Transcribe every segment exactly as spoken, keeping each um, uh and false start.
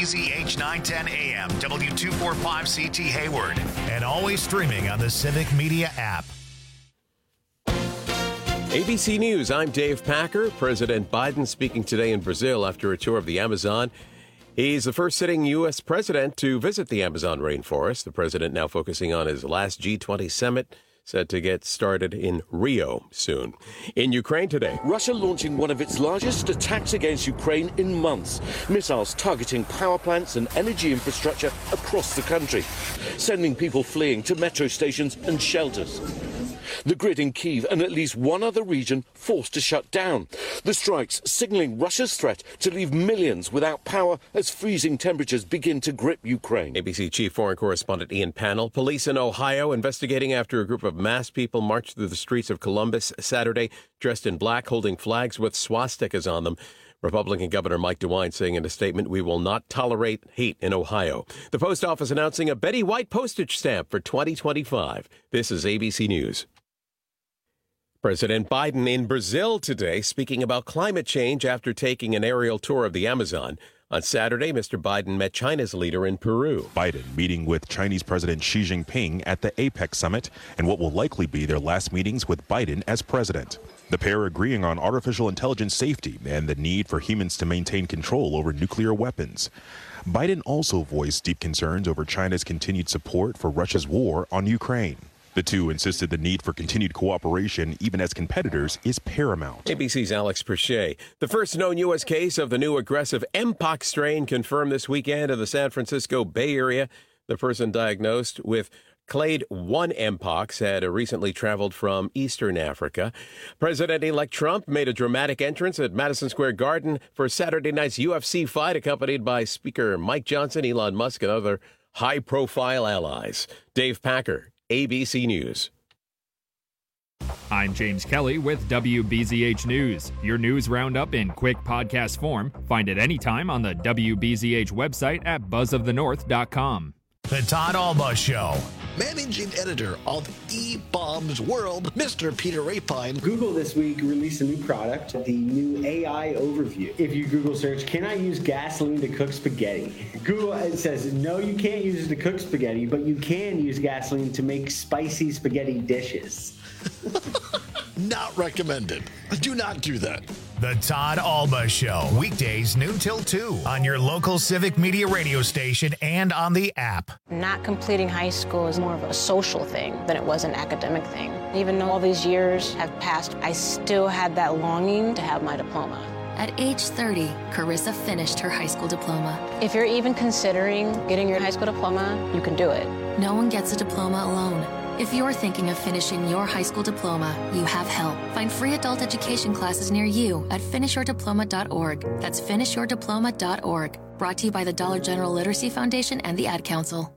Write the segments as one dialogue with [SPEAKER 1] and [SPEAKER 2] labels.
[SPEAKER 1] Z H nine ten A M, W two forty-five C T Hayward, and always streaming on the Civic Media app.
[SPEAKER 2] A B C News, I'm Dave Packer. President Biden speaking today in Brazil after a tour of the Amazon. He's the first sitting U S president to visit the Amazon rainforest. The president now focusing on his last G twenty summit, set to get started in Rio soon. In Ukraine today,
[SPEAKER 3] Russia launching one of its largest attacks against Ukraine in months. Missiles targeting power plants and energy infrastructure across the country, sending people fleeing to metro stations and shelters. The grid in Kyiv and at least one other region forced to shut down. The strikes signaling Russia's threat to leave millions without power as freezing temperatures begin to grip Ukraine.
[SPEAKER 2] A B C Chief Foreign Correspondent Ian Pannell. Police in Ohio investigating after a group of masked people marched through the streets of Columbus Saturday, dressed in black, holding flags with swastikas on them. Republican Governor Mike DeWine saying in a statement, "We will not tolerate hate in Ohio." The post office announcing a Betty White postage stamp for twenty twenty-five. This is A B C News. President Biden in Brazil today speaking about climate change after taking an aerial tour of the Amazon. On Saturday, Mister Biden met China's leader in Peru.
[SPEAKER 4] Biden meeting with Chinese President Xi Jinping at the APEC summit and what will likely be their last meetings with Biden as president. The pair agreeing on artificial intelligence safety and the need for humans to maintain control over nuclear weapons. Biden also voiced deep concerns over China's continued support for Russia's war on Ukraine. The two insisted the need for continued cooperation, even as competitors, is paramount.
[SPEAKER 2] A B C's Alex Perche. The first known U S case of the new aggressive Mpox strain confirmed this weekend in the San Francisco Bay Area. The person diagnosed with Clade one Mpox had recently traveled from Eastern Africa. President-elect Trump made a dramatic entrance at Madison Square Garden for Saturday night's U F C fight, accompanied by Speaker Mike Johnson, Elon Musk, and other high-profile allies. Dave Packer, A B C News.
[SPEAKER 5] I'm James Kelly with W B Z H News. Your news roundup in quick podcast form. Find it anytime on the W B Z H website at buzz of the north dot com.
[SPEAKER 1] The Todd Alba Show.
[SPEAKER 6] Managing editor of E-Bombs World, Mister Peter Rapine.
[SPEAKER 7] Google this week released a new product, the new A I Overview. If you Google search, can I use gasoline to cook spaghetti? Google it says, no, you can't use it to cook spaghetti, but you can use gasoline to make spicy spaghetti dishes.
[SPEAKER 6] Not recommended. Do not do that.
[SPEAKER 1] The Todd Alba Show. Weekdays noon till two on your local Civic Media radio station and on the app.
[SPEAKER 8] Not completing high school is more of a social thing than it was an academic thing. Even though all these years have passed, I still had that longing to have my diploma.
[SPEAKER 9] At age thirty, Carissa finished her high school diploma.
[SPEAKER 8] If you're even considering getting your high school diploma, you can do it.
[SPEAKER 9] No one gets a diploma alone. If you're thinking of finishing your high school diploma, you have help. Find free adult education classes near you at finish your diploma dot org. That's finish your diploma dot org. Brought to you by the Dollar General Literacy Foundation and the Ad Council.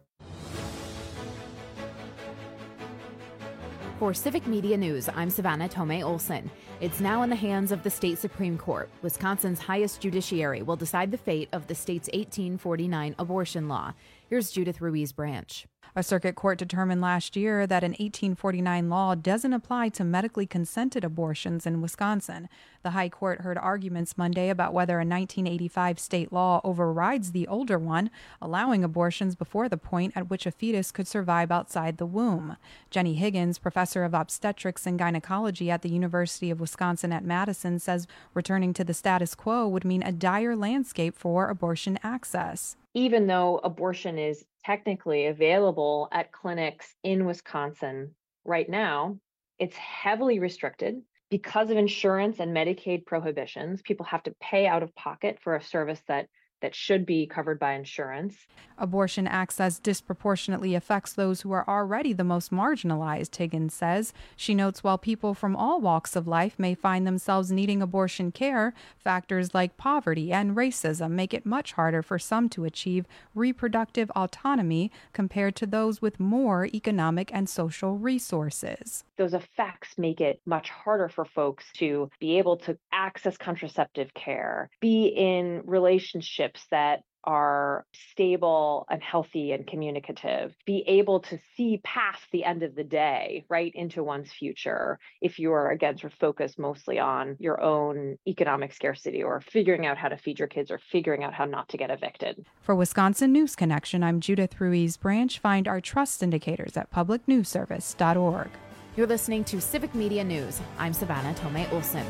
[SPEAKER 10] For Civic Media News, I'm Savannah Tomei Olson. It's now in the hands of the state Supreme Court. Wisconsin's highest judiciary will decide the fate of the state's eighteen forty-nine abortion law. Here's Judith Ruiz Branch.
[SPEAKER 11] A circuit court determined last year that an eighteen forty-nine law doesn't apply to medically consented abortions in Wisconsin. The High Court heard arguments Monday about whether a nineteen eighty-five state law overrides the older one, allowing abortions before the point at which a fetus could survive outside the womb. Jenny Higgins, professor of obstetrics and gynecology at the University of Wisconsin at Madison, says returning to the status quo would mean a dire landscape for abortion access.
[SPEAKER 12] Even though abortion is technically available at clinics in Wisconsin right now, it's heavily restricted because of insurance and Medicaid prohibitions. People have to pay out of pocket for a service that that should be covered by insurance.
[SPEAKER 11] Abortion access disproportionately affects those who are already the most marginalized, Higgins says. She notes while people from all walks of life may find themselves needing abortion care, factors like poverty and racism make it much harder for some to achieve reproductive autonomy compared to those with more economic and social resources.
[SPEAKER 12] Those effects make it much harder for folks to be able to access contraceptive care, be in relationships that are stable and healthy and communicative, be able to see past the end of the day, right, into one's future, if you are, again, sort of focused mostly on your own economic scarcity or figuring out how to feed your kids or figuring out how not to get evicted.
[SPEAKER 11] For Wisconsin News Connection, I'm Judith Ruiz Branch. Find our trust indicators at public news service dot org.
[SPEAKER 10] You're listening to Civic Media News. I'm Savannah Tomei Olson.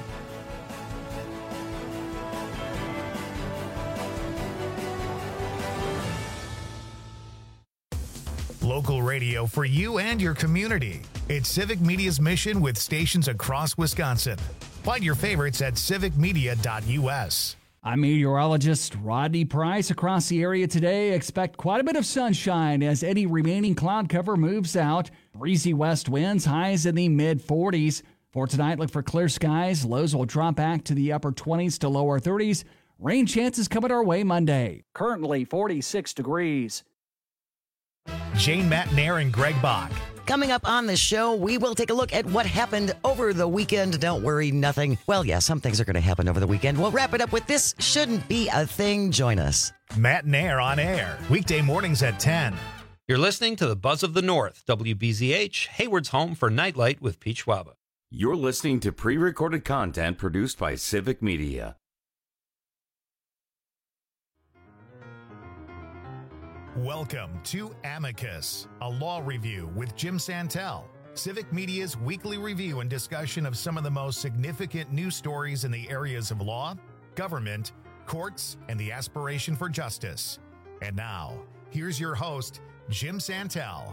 [SPEAKER 1] Local radio for you and your community. It's Civic Media's mission with stations across Wisconsin. Find your favorites at civic media dot u s.
[SPEAKER 13] I'm meteorologist Rodney Price. Across the area today, expect quite a bit of sunshine as any remaining cloud cover moves out. Breezy west winds, highs in the mid forties. For tonight, look for clear skies. Lows will drop back to the upper twenties to lower thirties. Rain chances coming our way Monday. Currently forty-six degrees.
[SPEAKER 1] Jane Matnair and Greg Bach.
[SPEAKER 14] Coming up on the show, we will take a look at what happened over the weekend. Don't worry, nothing. Well, yeah, some things are going to happen over the weekend. We'll wrap it up with This Shouldn't Be a Thing. Join us.
[SPEAKER 1] Matnair on air, weekday mornings at ten.
[SPEAKER 15] You're listening to the Buzz of the North, W B Z H, Hayward's home for Nightlight with Pete Schwaba.
[SPEAKER 16] You're listening to pre-recorded content produced by Civic Media.
[SPEAKER 1] Welcome to Amicus, a law review with Jim Santel, Civic Media's weekly review and discussion of some of the most significant news stories in the areas of law, government, courts, and the aspiration for justice. And now, here's your host, Jim Santel.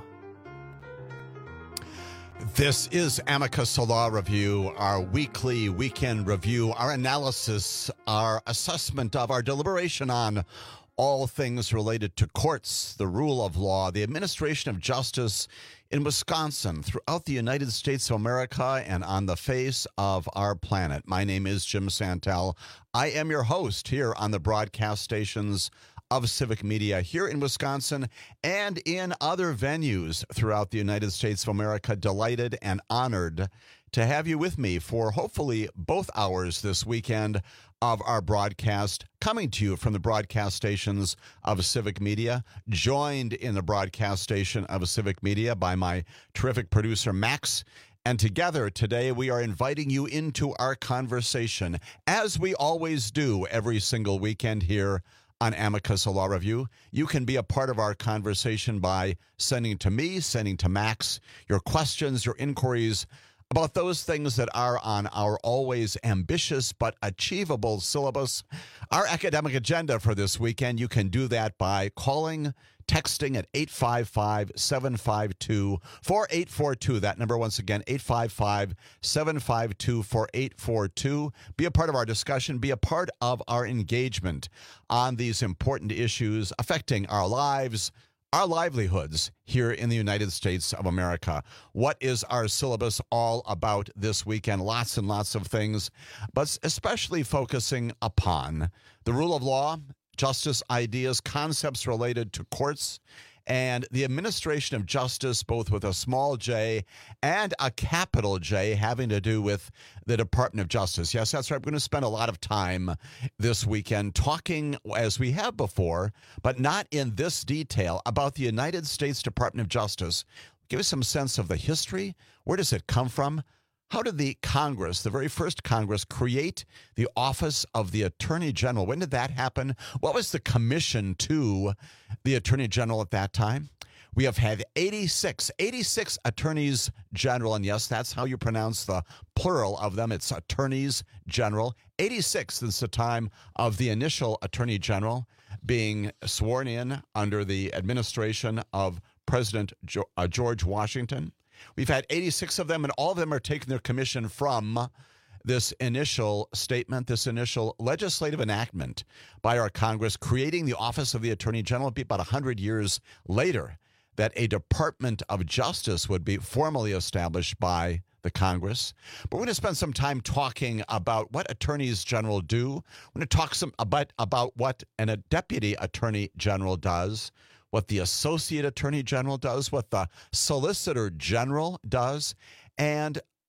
[SPEAKER 17] This is Amicus, a law review, our weekly weekend review, our analysis, our assessment of, our deliberation on all things related to courts, the rule of law, the administration of justice in Wisconsin, throughout the United States of America, and on the face of our planet. My name is Jim Santel. I am your host here on the broadcast stations of Civic Media here in Wisconsin and in other venues throughout the United States of America. Delighted and honored to have you with me for hopefully both hours this weekend of our broadcast, coming to you from the broadcast stations of Civic Media, joined in the broadcast station of Civic Media by my terrific producer, Max. And together today, we are inviting you into our conversation, as we always do every single weekend here on Amicus, a law review. You can be a part of our conversation by sending to me, sending to Max, your questions, your inquiries about those things that are on our always ambitious but achievable syllabus. Our academic agenda for this weekend, you can do that by calling, texting at eight five five, seven five two, four eight four two. That number, once again, eight five five, seven five two, four eight four two. Be a part of our discussion. Be a part of our engagement on these important issues affecting our lives, our livelihoods here in the United States of America. What is our syllabus all about this weekend? Lots and lots of things, but especially focusing upon the rule of law, justice ideas, concepts related to courts, and the administration of justice, both with a small j and a capital J, having to do with the Department of Justice. Yes, that's right. We're going to spend a lot of time this weekend talking, as we have before, but not in this detail, about the United States Department of Justice. Give us some sense of the history. Where does it come from? How did the Congress, the very first Congress, create the office of the Attorney General? When did that happen? What was the commission to the Attorney General at that time? We have had eighty-six, eighty-six attorneys general, and yes, that's how you pronounce the plural of them. It's attorneys general. eighty-six since the time of the initial Attorney General being sworn in under the administration of President George Washington. We've had eighty-six of them, and all of them are taking their commission from this initial statement, this initial legislative enactment by our Congress, creating the Office of the Attorney General. It'd be about one hundred years later that a Department of Justice would be formally established by the Congress. But we're going to spend some time talking about what attorneys general do. We're going to talk some about, about what an, a deputy attorney general does, what the associate attorney general does, what the solicitor general does, and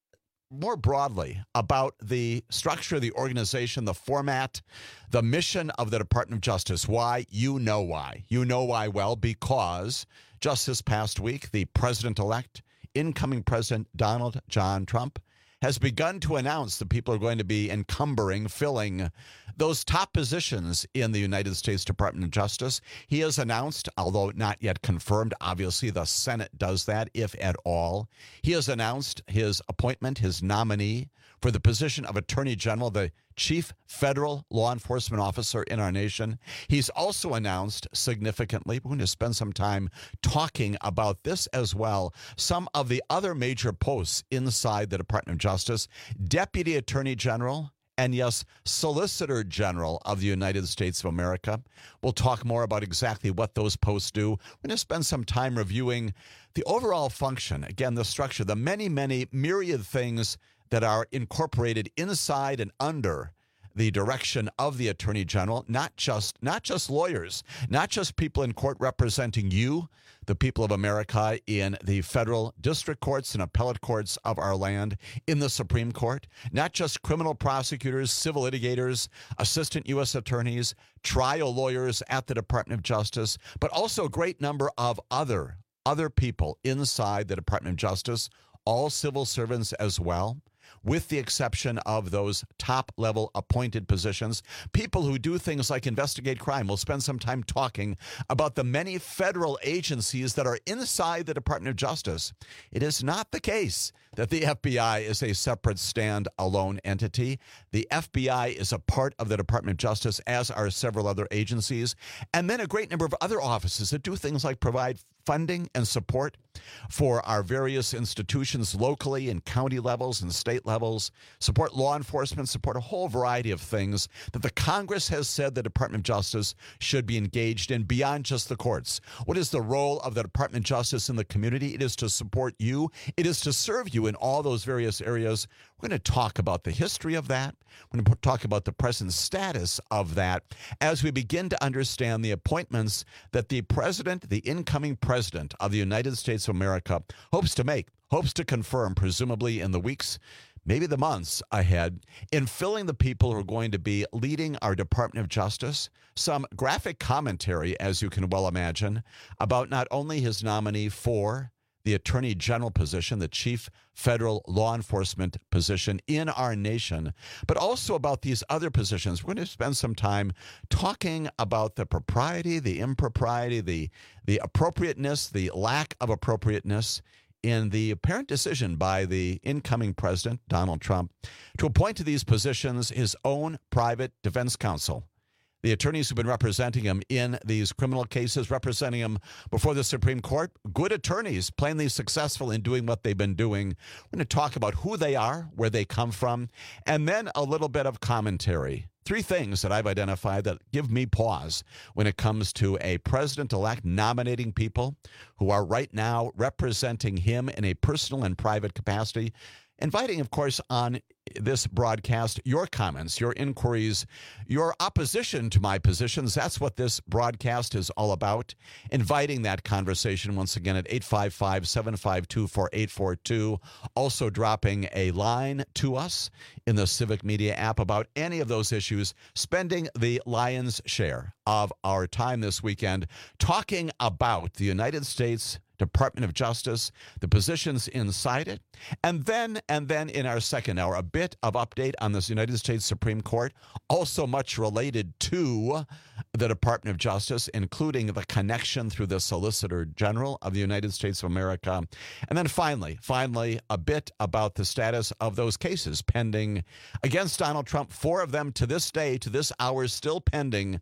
[SPEAKER 17] more broadly about the structure of the organization, the format, the mission of the Department of Justice. Why? You know why. You know why well, because just this past week, the president-elect, incoming President Donald John Trump, has begun to announce that people are going to be encumbering, filling those top positions in the United States Department of Justice. He has announced, although not yet confirmed, obviously the Senate does that, if at all. He has announced his appointment, his nominee for the position of Attorney General, the chief federal law enforcement officer in our nation. He's also announced significantly, we're going to spend some time talking about this as well, some of the other major posts inside the Department of Justice, Deputy Attorney General, and yes, Solicitor General of the United States of America. We'll talk more about exactly what those posts do. We're going to spend some time reviewing the overall function, again, the structure, the many, many myriad things that are incorporated inside and under the direction of the Attorney General, not just not just lawyers, not just people in court representing you, the people of America, in the federal district courts and appellate courts of our land, in the Supreme Court, not just criminal prosecutors, civil litigators, assistant U S attorneys, trial lawyers at the Department of Justice, but also a great number of other, other people inside the Department of Justice, all civil servants as well, with the exception of those top-level appointed positions, people who do things like investigate crime. We'll spend some time talking about the many federal agencies that are inside the Department of Justice. It is not the case that the F B I is a separate stand-alone entity. The F B I is a part of the Department of Justice, as are several other agencies, and then a great number of other offices that do things like provide funding and support for our various institutions locally and county levels and state levels, support law enforcement, support a whole variety of things that the Congress has said the Department of Justice should be engaged in beyond just the courts. What is the role of the Department of Justice in the community? It is to support you. It is to serve you in all those various areas. We're going to talk about the history of that. We're going to talk about the present status of that as we begin to understand the appointments that the president, the incoming president of the United States of America, hopes to make, hopes to confirm, presumably in the weeks, maybe the months ahead, in filling the people who are going to be leading our Department of Justice. Some graphic commentary, as you can well imagine, about not only his nominee for the Attorney General position, the chief federal law enforcement position in our nation, but also about these other positions. We're going to spend some time talking about the propriety, the impropriety, the, the appropriateness, the lack of appropriateness in the apparent decision by the incoming president, Donald Trump, to appoint to these positions his own private defense counsel. The attorneys who've been representing him in these criminal cases, representing him before the Supreme Court, good attorneys, plainly successful in doing what they've been doing. We're going to talk about who they are, where they come from, and then a little bit of commentary. Three things that I've identified that give me pause when it comes to a president-elect nominating people who are right now representing him in a personal and private capacity. Inviting, of course, on this broadcast, your comments, your inquiries, your opposition to my positions. That's what this broadcast is all about. Inviting that conversation once again at eight five five, seven five two, four eight four two. Also dropping a line to us in the Civic Media app about any of those issues. Spending the lion's share of our time this weekend talking about the United States Department of Justice, the positions inside it, and then and then in our second hour, a bit of update on this United States Supreme Court, also much related to the Department of Justice, including the connection through the Solicitor General of the United States of America. And then finally, finally, a bit about the status of those cases pending against Donald Trump, four of them to this day, to this hour, still pending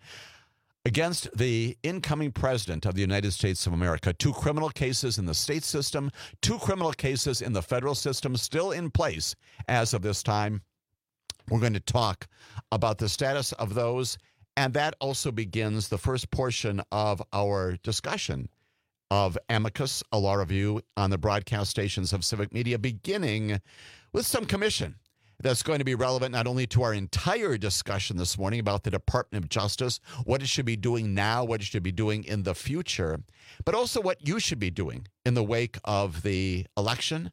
[SPEAKER 17] against the incoming president of the United States of America. Two criminal cases in the state system, two criminal cases in the federal system still in place as of this time. We're going to talk about the status of those, and that also begins the first portion of our discussion of Amicus, a law review on the broadcast stations of Civic Media, beginning with some commission that's going to be relevant not only to our entire discussion this morning about the Department of Justice, what it should be doing now, what it should be doing in the future, but also what you should be doing in the wake of the election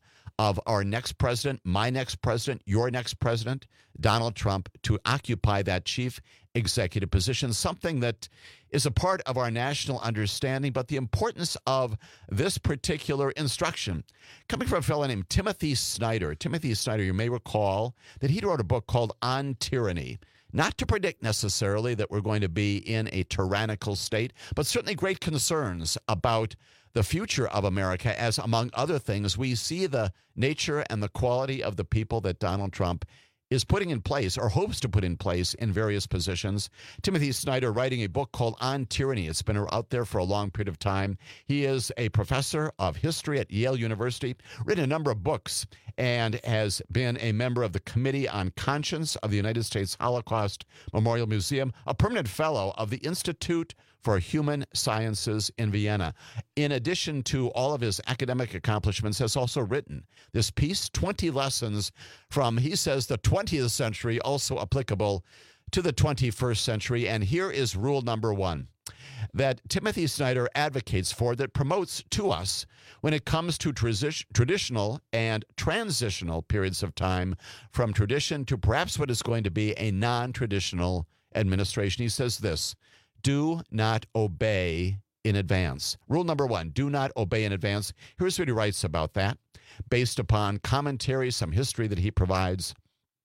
[SPEAKER 17] of our next president, my next president, your next president, Donald Trump, to occupy that chief executive position, something that is a part of our national understanding, but the importance of this particular instruction coming from a fellow named Timothy Snyder. Timothy Snyder, you may recall that he wrote a book called On Tyranny. Not to predict necessarily that we're going to be in a tyrannical state, but certainly great concerns about the future of America as, among other things, we see the nature and the quality of the people that Donald Trump is putting in place or hopes to put in place in various positions. Timothy Snyder writing a book called On Tyranny. It's been out there for a long period of time. He is a professor of history at Yale University, written a number of books, and has been a member of the Committee on Conscience of the United States Holocaust Memorial Museum, a permanent fellow of the Institute for Human Sciences in Vienna. In addition to all of his academic accomplishments, has also written this piece, twenty Lessons from, he says, the twentieth century, also applicable to the twenty-first century. And here is rule number one that Timothy Snyder advocates for, that promotes to us when it comes to tradi- traditional and transitional periods of time from tradition to perhaps what is going to be a non-traditional administration. He says this: do not obey in advance. Rule number one, do not obey in advance. Here's what he writes about that, based upon commentary, some history that he provides.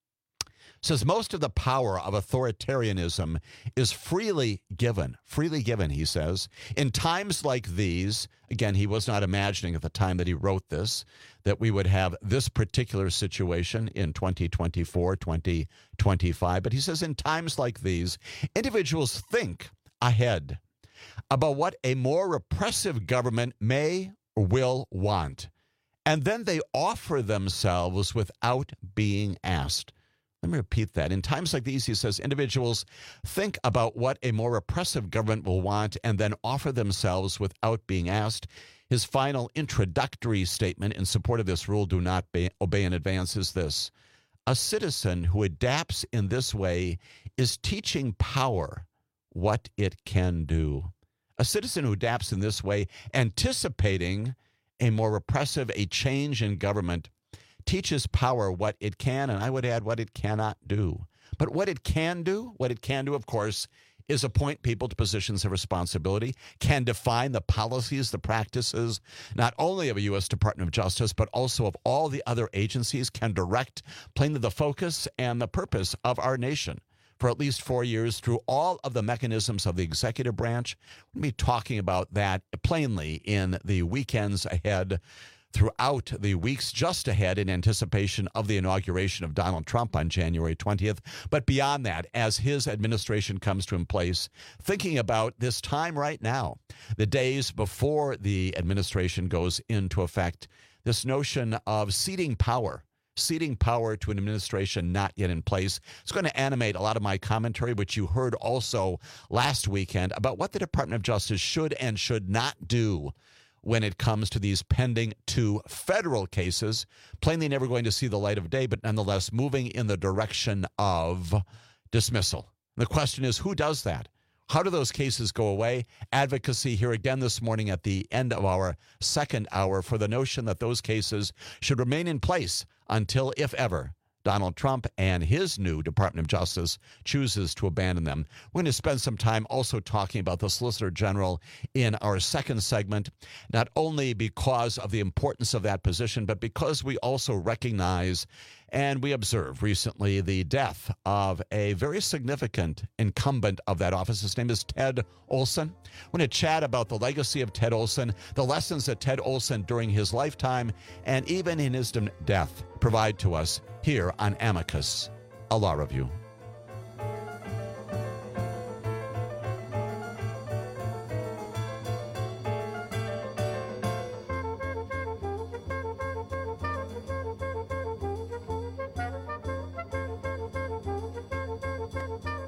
[SPEAKER 17] Says most of the power of authoritarianism is freely given. Freely given, he says. In times like these, again, he was not imagining at the time that he wrote this, that we would have this particular situation in twenty twenty-four, twenty twenty-five. But he says in times like these, individuals think ahead about what a more repressive government may or will want, and then they offer themselves without being asked. Let me repeat that. In times like these, he says, individuals think about what a more repressive government will want and then offer themselves without being asked. His final introductory statement in support of this rule, do not be, obey in advance, is this: a citizen who adapts in this way is teaching power what it can do. A citizen who adapts in this way, anticipating a more repressive, a change in government, teaches power what it can, and I would add what it cannot do. But what it can do, what it can do, of course, is appoint people to positions of responsibility, can define the policies, the practices, not only of a U S Department of Justice, but also of all the other agencies, can direct plainly the focus and the purpose of our nation for at least four years through all of the mechanisms of the executive branch. We'll be talking about that plainly in the weekends ahead, throughout the weeks just ahead, in anticipation of the inauguration of Donald Trump on January twentieth. But beyond that, as his administration comes to in place, thinking about this time right now, the days before the administration goes into effect, this notion of ceding power, ceding power to an administration not yet in place. It's going to animate a lot of my commentary, which you heard also last weekend, about what the Department of Justice should and should not do when it comes to these pending two federal cases, plainly never going to see the light of day, but nonetheless moving in the direction of dismissal. The question is, who does that? How do those cases go away? Advocacy here again this morning at the end of our second hour for the notion that those cases should remain in place until, if ever, Donald Trump and his new Department of Justice chooses to abandon them. We're going to spend some time also talking about the Solicitor General in our second segment, not only because of the importance of that position, but because we also recognize and we observe recently the death of a very significant incumbent of that office. His name is Ted Olson. We're going to chat about the legacy of Ted Olson, the lessons that Ted Olson during his lifetime and even in his death provide to us here on Amicus, a law review.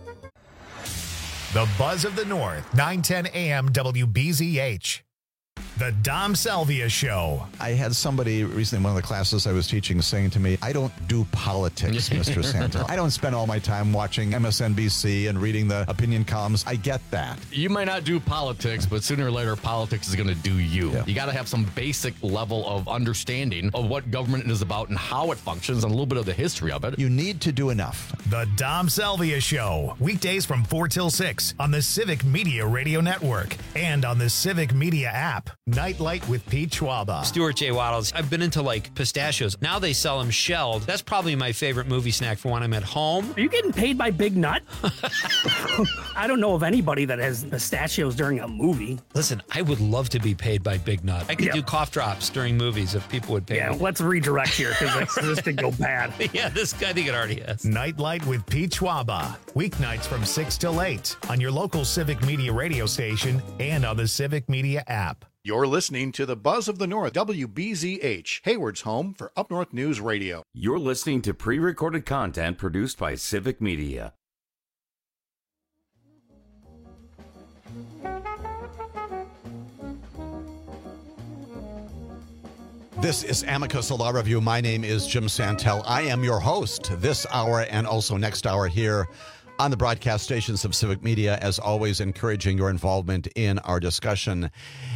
[SPEAKER 1] The Buzz of the North, nine ten A M W B Z H. The Dom Salvia Show.
[SPEAKER 17] I had somebody recently in one of the classes I was teaching saying to me, I don't do politics, Mister Santel. I don't spend all my time watching M S N B C and reading the opinion columns. I get that.
[SPEAKER 18] You might not do politics, but sooner or later, politics is going to do you. Yeah. You got to have some basic level of understanding of what government is about and how it functions and a little bit of the history of it.
[SPEAKER 17] You need to do enough.
[SPEAKER 1] The Dom Salvia Show. Weekdays from four till six on the Civic Media Radio Network and on the Civic Media app. Nightlight with Pete Schwaba.
[SPEAKER 15] Stuart J. Waddles. I've been into like pistachios. Now they sell them shelled. That's probably my favorite movie snack for when I'm at home.
[SPEAKER 19] Are you getting paid by Big Nut? I don't know of anybody that has pistachios during a movie.
[SPEAKER 15] Listen, I would love to be paid by Big Nut. I could
[SPEAKER 19] Yeah.
[SPEAKER 15] do cough drops during movies if people would pay
[SPEAKER 19] Yeah,
[SPEAKER 15] me.
[SPEAKER 19] let's redirect here because this could go bad.
[SPEAKER 15] Yeah, this I think it already has.
[SPEAKER 1] Nightlight with Pete Schwaba. Weeknights from six till eight on your local Civic Media radio station and on the Civic Media app.
[SPEAKER 20] You're listening to the Buzz of the North, W B Z H, Hayward's home for Up North News Radio.
[SPEAKER 16] You're listening to pre-recorded content produced by Civic Media.
[SPEAKER 17] This is Amicus Law Review. My name is Jim Santel. I am your host this hour and also next hour here on the broadcast stations of Civic Media, as always, encouraging your involvement in our discussion.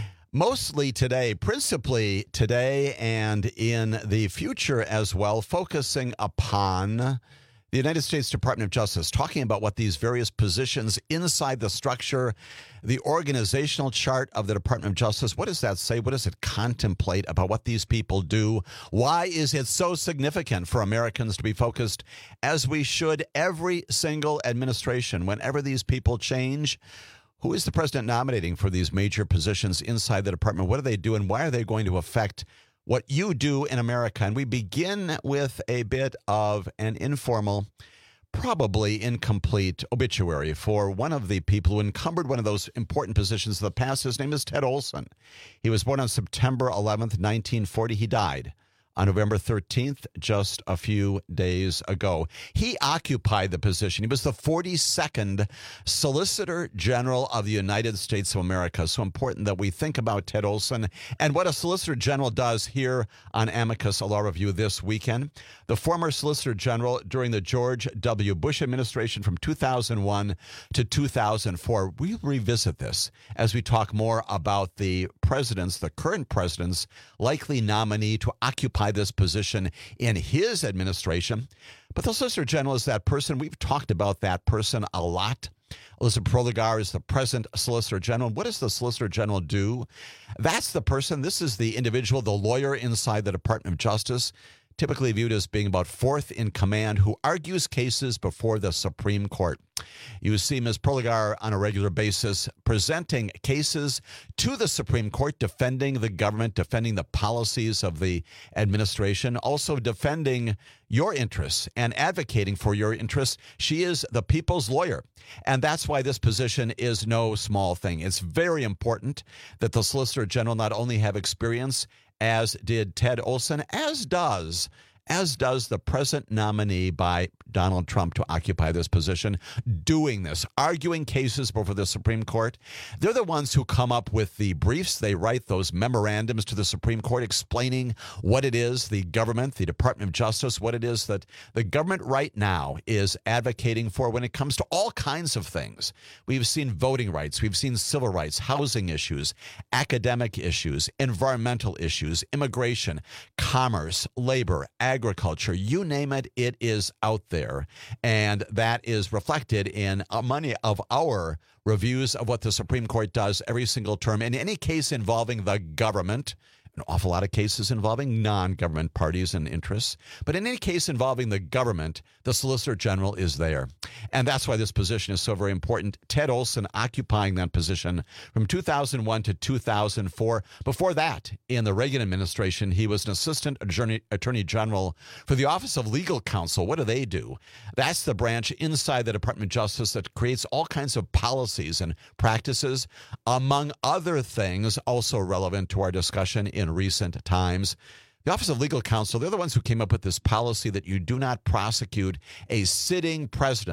[SPEAKER 17] Mostly today, principally today and in the future as well, focusing upon the United States Department of Justice, talking about what these various positions inside the structure, the organizational chart of the Department of Justice, what does that say? What does it contemplate about what these people do? Why is it so significant for Americans to be focused, as we should, every single administration, whenever these people change? Who is the president nominating for these major positions inside the department? What do they do, and why are they going to affect what you do in America? And we begin with a bit of an informal, probably incomplete obituary for one of the people who encumbered one of those important positions of the past. His name is Ted Olson. He was born on September eleventh, nineteen forty. He died on November thirteenth, just a few days ago. He occupied the position. He was the forty-second Solicitor General of the United States of America. So important that we think about Ted Olson and what a Solicitor General does here on Amicus Law Review this weekend. The former Solicitor General during the George W. Bush administration from two thousand one to two thousand four. We'll revisit this as we talk more about the president's, the current president's likely nominee to occupy this position in his administration. But the Solicitor General is that person. We've talked about that person a lot. Elizabeth Prelogar is the present Solicitor General. What does the Solicitor General do? That's the person. This is the individual, the lawyer inside the Department of Justice, typically viewed as being about fourth in command, who argues cases before the Supreme Court. You see Miz Prelogar on a regular basis presenting cases to the Supreme Court, defending the government, defending the policies of the administration, also defending your interests and advocating for your interests. She is the people's lawyer, and that's why this position is no small thing. It's very important that the Solicitor General not only have experience, as did Ted Olson, as does as does the present nominee by Donald Trump to occupy this position, doing this, arguing cases before the Supreme Court. They're the ones who come up with the briefs. They write those memorandums to the Supreme Court explaining what it is the government, the Department of Justice, what it is that the government right now is advocating for when it comes to all kinds of things. We've seen voting rights. We've seen civil rights, housing issues, academic issues, environmental issues, immigration, commerce, labor, agriculture, you name it, it is out there. And that is reflected in many of our reviews of what the Supreme Court does every single term. In any case involving the government, an awful lot of cases involving non-government parties and interests. But in any case involving the government, the Solicitor General is there. And that's why this position is so very important. Ted Olson occupying that position from two thousand one to two thousand four. Before that, in the Reagan administration, he was an assistant attorney, attorney general for the Office of Legal Counsel. What do they do? That's the branch inside the Department of Justice that creates all kinds of policies and practices, among other things also relevant to our discussion in recent times. The Office of Legal Counsel, they're the ones who came up with this policy that you do not prosecute a sitting president,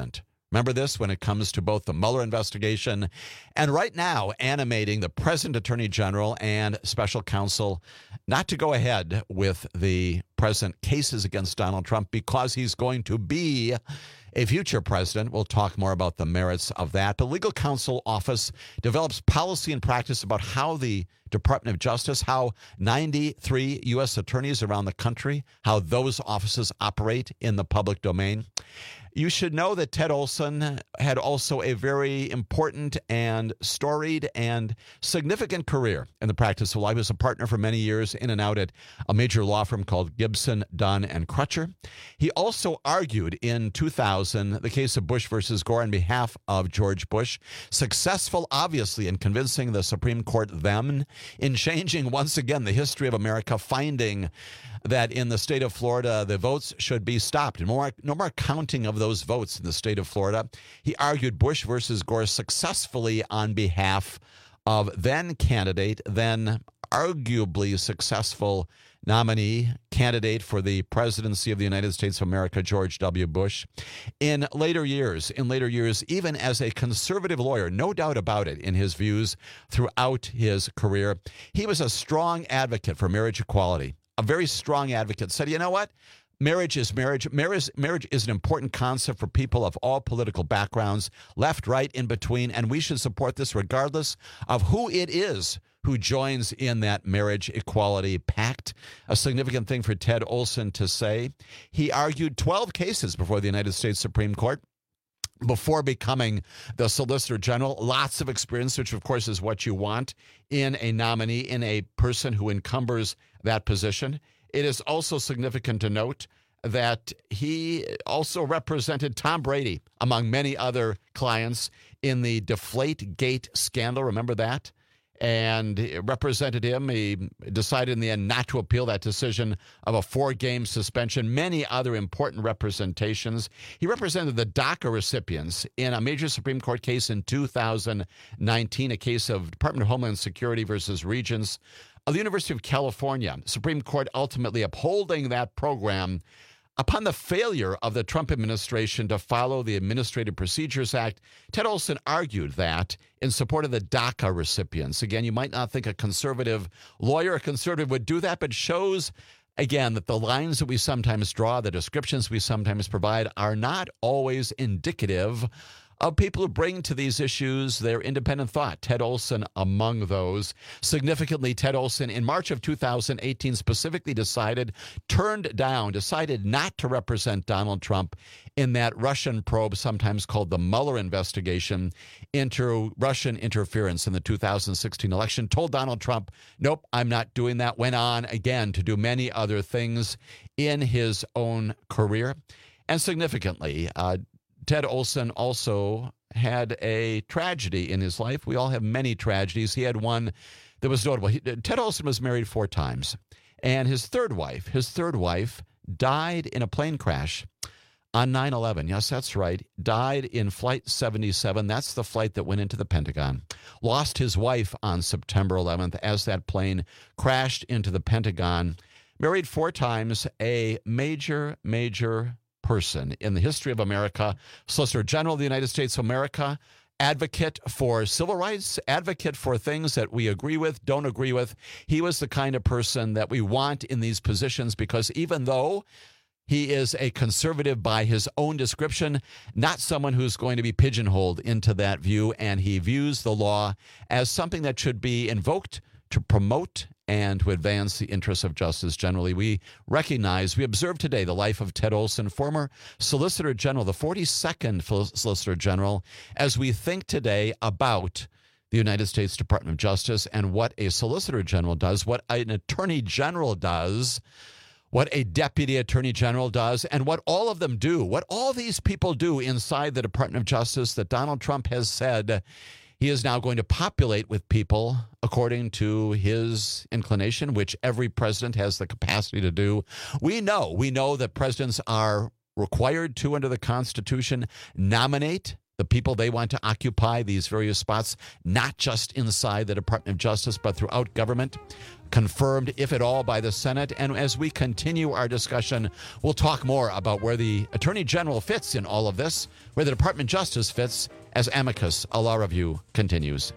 [SPEAKER 17] Remember this when it comes to both the Mueller investigation and right now animating the present Attorney General and special counsel not to go ahead with the present cases against Donald Trump because he's going to be a future president. We'll talk more about the merits of that. The Legal Counsel Office develops policy and practice about how the Department of Justice, how ninety-three U S attorneys around the country, how those offices operate in the public domain. You should know that Ted Olson had also a very important and storied and significant career in the practice of law. He was a partner for many years in and out at a major law firm called Gibson, Dunn, and Crutcher. He also argued in two thousand the case of Bush versus Gore on behalf of George Bush, successful, obviously, in convincing the Supreme Court then in changing once again the history of America, finding that in the state of Florida, the votes should be stopped. No more, no more counting of those votes in the state of Florida. He argued Bush versus Gore successfully on behalf of then candidate, then arguably successful nominee candidate for the presidency of the United States of America, George W. Bush. In later years, in later years, even as a conservative lawyer, no doubt about it in his views throughout his career, he was a strong advocate for marriage equality. A very strong advocate, said, you know what? Marriage is marriage. Marriage, marriage is an important concept for people of all political backgrounds, left, right, in between, and we should support this regardless of who it is who joins in that marriage equality pact. A significant thing for Ted Olson to say. He argued twelve cases before the United States Supreme Court before becoming the Solicitor General. Lots of experience, which of course is what you want in a nominee, in a person who encumbers that position. It is also significant to note that he also represented Tom Brady, among many other clients, in the Deflategate scandal. Remember that? And represented him. He decided in the end not to appeal that decision of a four-game suspension. Many other important representations. He represented the DACA recipients in a major Supreme Court case in two thousand nineteen, a case of Department of Homeland Security versus Regents of the University of California. Supreme Court ultimately upholding that program upon the failure of the Trump administration to follow the Administrative Procedures Act. Ted Olson argued that in support of the DACA recipients. Again, you might not think a conservative lawyer, a conservative would do that, but shows, again, that the lines that we sometimes draw, the descriptions we sometimes provide, are not always indicative of people who bring to these issues their independent thought. Ted Olson among those. Significantly, Ted Olson in March of two thousand eighteen specifically decided, turned down, decided not to represent Donald Trump in that Russian probe, sometimes called the Mueller investigation, into Russian interference in the two thousand sixteen election. Told Donald Trump, nope, I'm not doing that. Went on again to do many other things in his own career. And significantly, uh, Ted Olson also had a tragedy in his life. We all have many tragedies. He had one that was notable. He, Ted Olson was married four times, and his third wife, his third wife died in a plane crash on nine eleven. Yes, that's right. Died in Flight seventy-seven. That's the flight that went into the Pentagon. Lost his wife on September eleventh as that plane crashed into the Pentagon. Married four times, a major, major person in the history of America, Solicitor General of the United States of America, advocate for civil rights, advocate for things that we agree with, don't agree with. He was the kind of person that we want in these positions because even though he is a conservative by his own description, not someone who's going to be pigeonholed into that view, and he views the law as something that should be invoked to promote and to advance the interests of justice generally. We recognize, we observe today the life of Ted Olson, former Solicitor General, the forty-second Solicitor General, as we think today about the United States Department of Justice and what a Solicitor General does, what an Attorney General does, what a Deputy Attorney General does, and what all of them do, what all these people do inside the Department of Justice that Donald Trump has said he is now going to populate with people according to his inclination, which every president has the capacity to do. We know, we know that presidents are required to, under the Constitution, nominate the people they want to occupy these various spots, not just inside the Department of Justice, but throughout government. Confirmed, if at all, by the Senate. And as we continue our discussion, we'll talk more about where the Attorney General fits in all of this, where the Department of Justice fits, as Amicus, a law review, continues.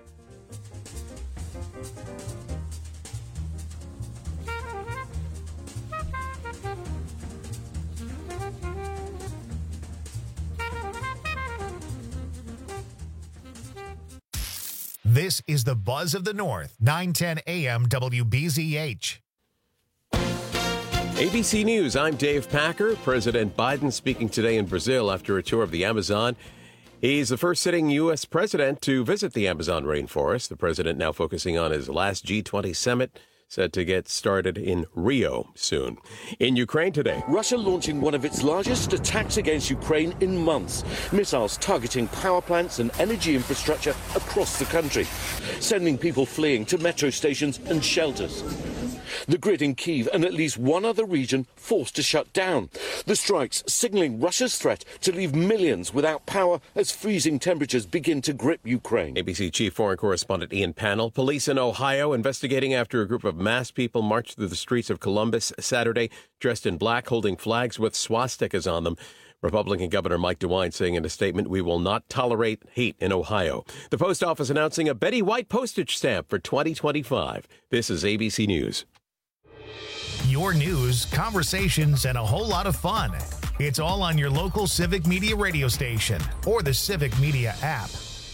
[SPEAKER 1] This is the Buzz of the North, nine ten A M W B Z H.
[SPEAKER 2] A B C News, I'm Dave Packer. President Biden speaking today in Brazil after a tour of the Amazon. He's the first sitting U S president to visit the Amazon rainforest. The president now focusing on his last G twenty summit, set to get started in Rio soon. In Ukraine today,
[SPEAKER 3] Russia launching one of its largest attacks against Ukraine in months. Missiles targeting power plants and energy infrastructure across the country, sending people fleeing to metro stations and shelters. The grid in Kyiv and at least one other region forced to shut down. The strikes signaling Russia's threat to leave millions without power as freezing temperatures begin to grip Ukraine.
[SPEAKER 2] A B C Chief Foreign Correspondent Ian Pannell. Police in Ohio investigating after a group of masked people marched through the streets of Columbus Saturday, dressed in black, holding flags with swastikas on them. Republican Governor Mike DeWine saying in a statement, "We will not tolerate hate in Ohio." The post office announcing a Betty White postage stamp for twenty twenty-five. This is A B C News.
[SPEAKER 1] Your news, conversations, and a whole lot of fun. It's all on your local Civic Media radio station or the Civic Media app.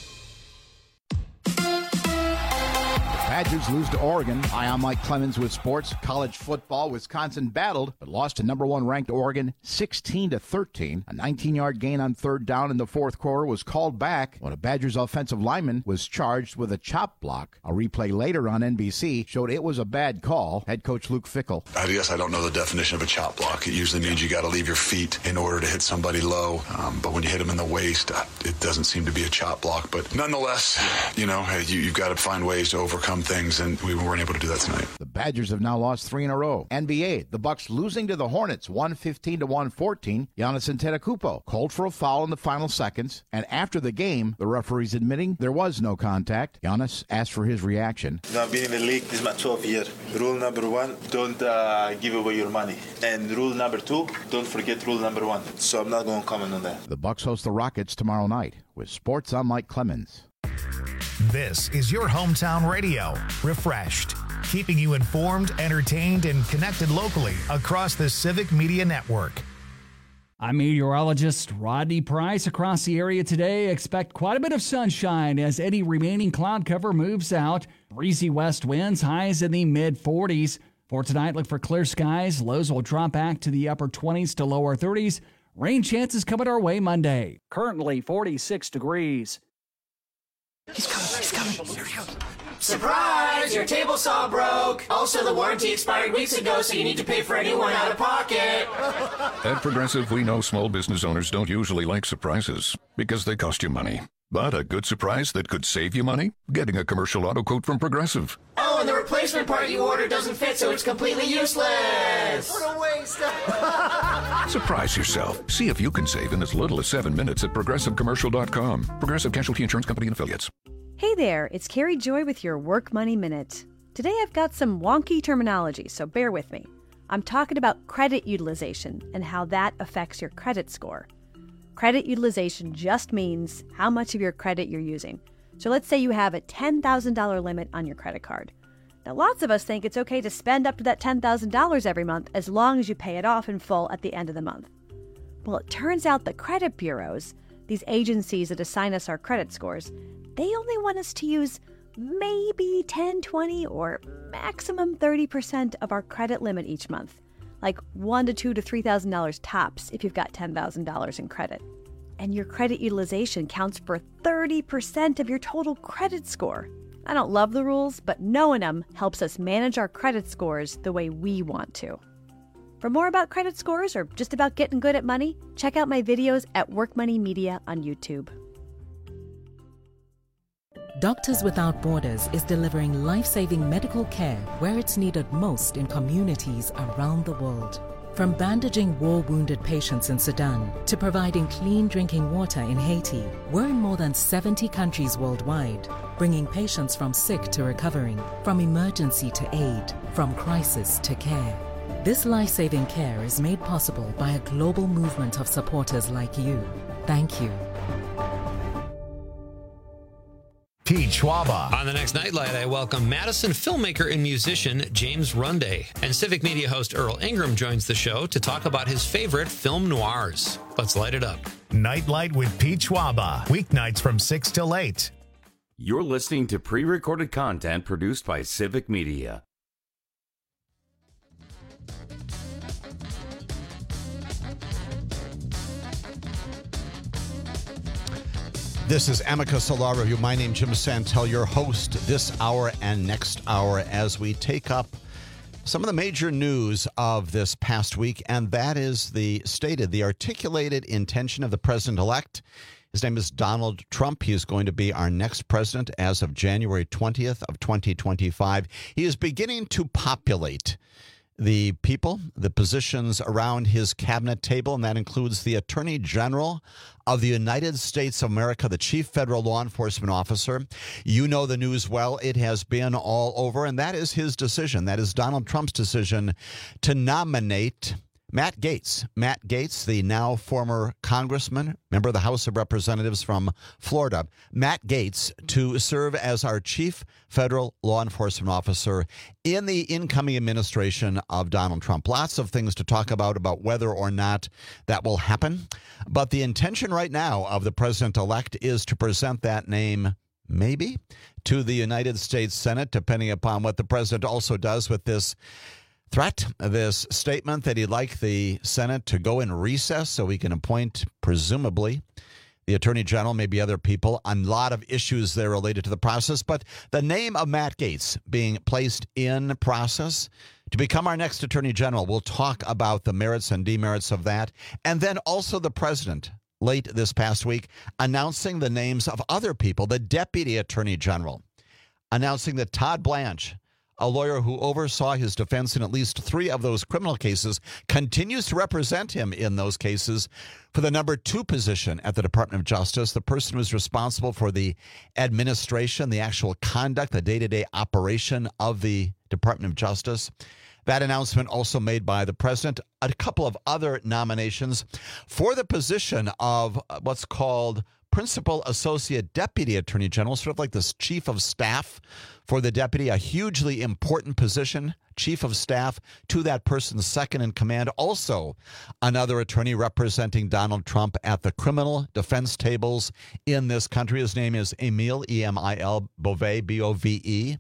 [SPEAKER 21] Badgers lose to Oregon. Hi, I'm Mike Clemens with sports. College football, Wisconsin battled, but lost to number one ranked Oregon sixteen to thirteen. A nineteen-yard gain on third down in the fourth quarter was called back when a Badgers offensive lineman was charged with a chop block. A replay later on N B C showed it was a bad call. Head coach Luke Fickell.
[SPEAKER 22] I guess I don't know the definition of a chop block. It usually means you got to leave your feet in order to hit somebody low. Um, but when you hit them in the waist, it doesn't seem to be a chop block. But nonetheless, you know, hey, you, you've got to find ways to overcome things, and we weren't able to do that tonight.
[SPEAKER 21] The Badgers have now lost three in a row. N B A, the Bucks losing to the Hornets one fifteen to one fourteen. Giannis Antetokounmpo called for a foul in the final seconds, and after the game, the referees admitting there was no contact. Giannis asked for his reaction.
[SPEAKER 23] Now, being in the league, this is my twelfth year. Rule number one, don't uh, give away your money. And rule number two, don't forget rule number one. So I'm not going to comment on that.
[SPEAKER 21] The Bucks host the Rockets tomorrow night. With sports, I'm Mike Clemens.
[SPEAKER 1] This is your hometown radio, refreshed, keeping you informed, entertained, and connected locally across the Civic Media Network.
[SPEAKER 13] I'm meteorologist Rodney Price. Across the area today, expect quite a bit of sunshine as any remaining cloud cover moves out. Breezy west winds, highs in the mid forties. For tonight, look for clear skies. Lows will drop back to the upper twenties to lower thirties. Rain chances coming our way Monday. Currently forty-six degrees.
[SPEAKER 24] He's coming, he's coming. Here he goes. Surprise! Your table saw broke. Also, the warranty expired weeks ago, so you need to pay for a new one out of pocket.
[SPEAKER 25] At Progressive, we know small business owners don't usually like surprises because they cost you money. But a good surprise that could save you money? Getting a commercial auto quote from Progressive.
[SPEAKER 24] Oh, and the replacement part you ordered doesn't fit, so it's completely useless. What a waste.
[SPEAKER 25] Surprise yourself. See if you can save in as little as seven minutes at progressive commercial dot com. Progressive Casualty Insurance Company and Affiliates.
[SPEAKER 26] Hey there, it's Carrie Joy with your Work Money Minute. Today I've got some wonky terminology, so bear with me. I'm talking about credit utilization and how that affects your credit score. Credit utilization just means how much of your credit you're using. So let's say you have a ten thousand dollars limit on your credit card. Now lots of us think it's okay to spend up to that ten thousand dollars every month as long as you pay it off in full at the end of the month. Well, it turns out the credit bureaus, these agencies that assign us our credit scores, they only want us to use maybe ten, twenty, or maximum thirty percent of our credit limit each month. Like one to two to three thousand dollars tops if you've got ten thousand dollars in credit. And your credit utilization counts for thirty percent of your total credit score. I don't love the rules, but knowing them helps us manage our credit scores the way we want to. For more about credit scores or just about getting good at money, check out my videos at Work Money Media on YouTube.
[SPEAKER 27] Doctors Without Borders is delivering life-saving medical care where it's needed most in communities around the world. From bandaging war-wounded patients in Sudan to providing clean drinking water in Haiti, we're in more than seventy countries worldwide, bringing patients from sick to recovering, from emergency to aid, from crisis to care. This life-saving care is made possible by a global movement of supporters like you. Thank you.
[SPEAKER 1] Pete Schwaba.
[SPEAKER 15] On the next Nightlight, I welcome Madison filmmaker and musician James Runday. And Civic Media host Earl Ingram joins the show to talk about his favorite film noirs. Let's light it up.
[SPEAKER 1] Nightlight with Pete Schwaba. Weeknights from six till eight.
[SPEAKER 16] You're listening to pre-recorded content produced by Civic Media.
[SPEAKER 17] This is Amicus Law Review. My name is Jim Santel, your host this hour and next hour as we take up some of the major news of this past week, and that is the stated, the articulated intention of the president-elect. His name is Donald Trump. He is going to be our next president as of January twentieth of twenty twenty-five. He is beginning to populate the people, the positions around his cabinet table, and that includes the Attorney General of the United States of America, the chief federal law enforcement officer. You know the news well. It has been all over, and that is his decision. That is Donald Trump's decision to nominate Matt Gaetz. Matt Gaetz, the now former congressman, member of the House of Representatives from Florida, Matt Gaetz, to serve as our chief federal law enforcement officer in the incoming administration of Donald Trump. Lots of things to talk about, about whether or not that will happen. But the intention right now of the president-elect is to present that name, maybe, to the United States Senate, depending upon what the president also does with this threat, this statement that he'd like the Senate to go in recess so he can appoint, presumably, the Attorney General, maybe other people, on a lot of issues there related to the process. But the name of Matt Gaetz being placed in process to become our next Attorney General. We'll talk about the merits and demerits of that. And then also the president, late this past week, announcing the names of other people, the Deputy Attorney General, announcing that Todd Blanche, a lawyer who oversaw his defense in at least three of those criminal cases, continues to represent him in those cases for the number two position at the Department of Justice, the person who's responsible for the administration, the actual conduct, the day-to-day operation of the Department of Justice. That announcement also made by the president. A couple of other nominations for the position of what's called Principal Associate Deputy Attorney General, sort of like this chief of staff for the deputy, a hugely important position, chief of staff to that person's second in command. Also, another attorney representing Donald Trump at the criminal defense tables in this country. His name is Emil, E M I L, Bove, B O V E.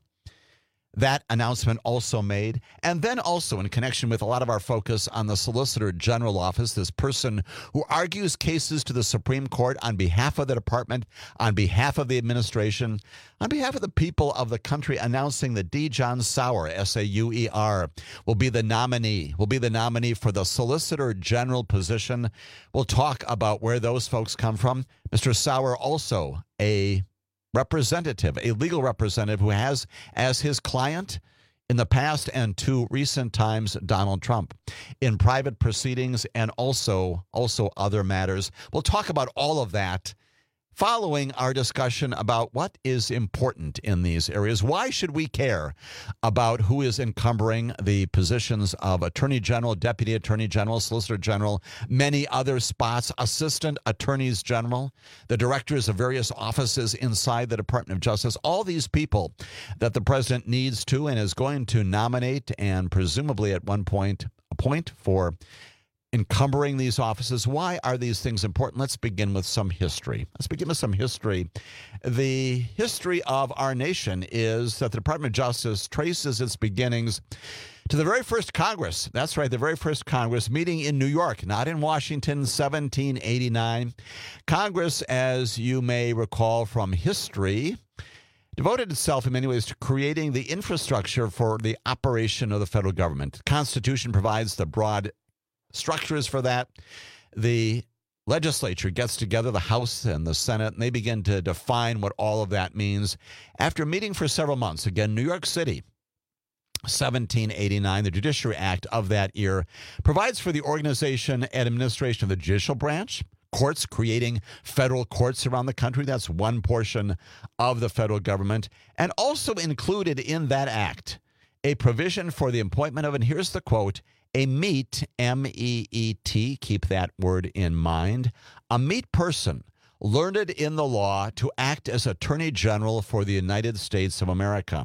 [SPEAKER 17] That announcement also made. And then also in connection with a lot of our focus on the Solicitor General Office, this person who argues cases to the Supreme Court on behalf of the department, on behalf of the administration, on behalf of the people of the country, announcing that D. John Sauer, S A U E R, will be the nominee, will be the nominee for the Solicitor General position. We'll talk about where those folks come from. Mister Sauer, also a representative, a legal representative who has as his client in the past and to recent times Donald Trump in private proceedings and also also other matters. We'll talk about all of that following our discussion about what is important in these areas. Why should we care about who is encumbering the positions of Attorney General, Deputy Attorney General, Solicitor General, many other spots, Assistant Attorneys General, the directors of various offices inside the Department of Justice, all these people that the president needs to and is going to nominate and presumably at one point appoint for encumbering these offices. Why are these things important? Let's begin with some history. Let's begin with some history. The history of our nation is that the Department of Justice traces its beginnings to the very first Congress. That's right, the very first Congress meeting in New York, not in Washington, seventeen eighty-nine. Congress, as you may recall from history, devoted itself in many ways to creating the infrastructure for the operation of the federal government. The Constitution provides the broad structures for that. The legislature gets together, the House and the Senate, and they begin to define what all of that means. After meeting for several months, again, New York City, seventeen eighty-nine, the Judiciary Act of that year, provides for the organization and administration of the judicial branch, courts, creating federal courts around the country. That's one portion of the federal government. And also included in that act, a provision for the appointment of, and here's the quote, a meet, M E E T, keep that word in mind, a meet person learned in the law to act as Attorney General for the United States of America.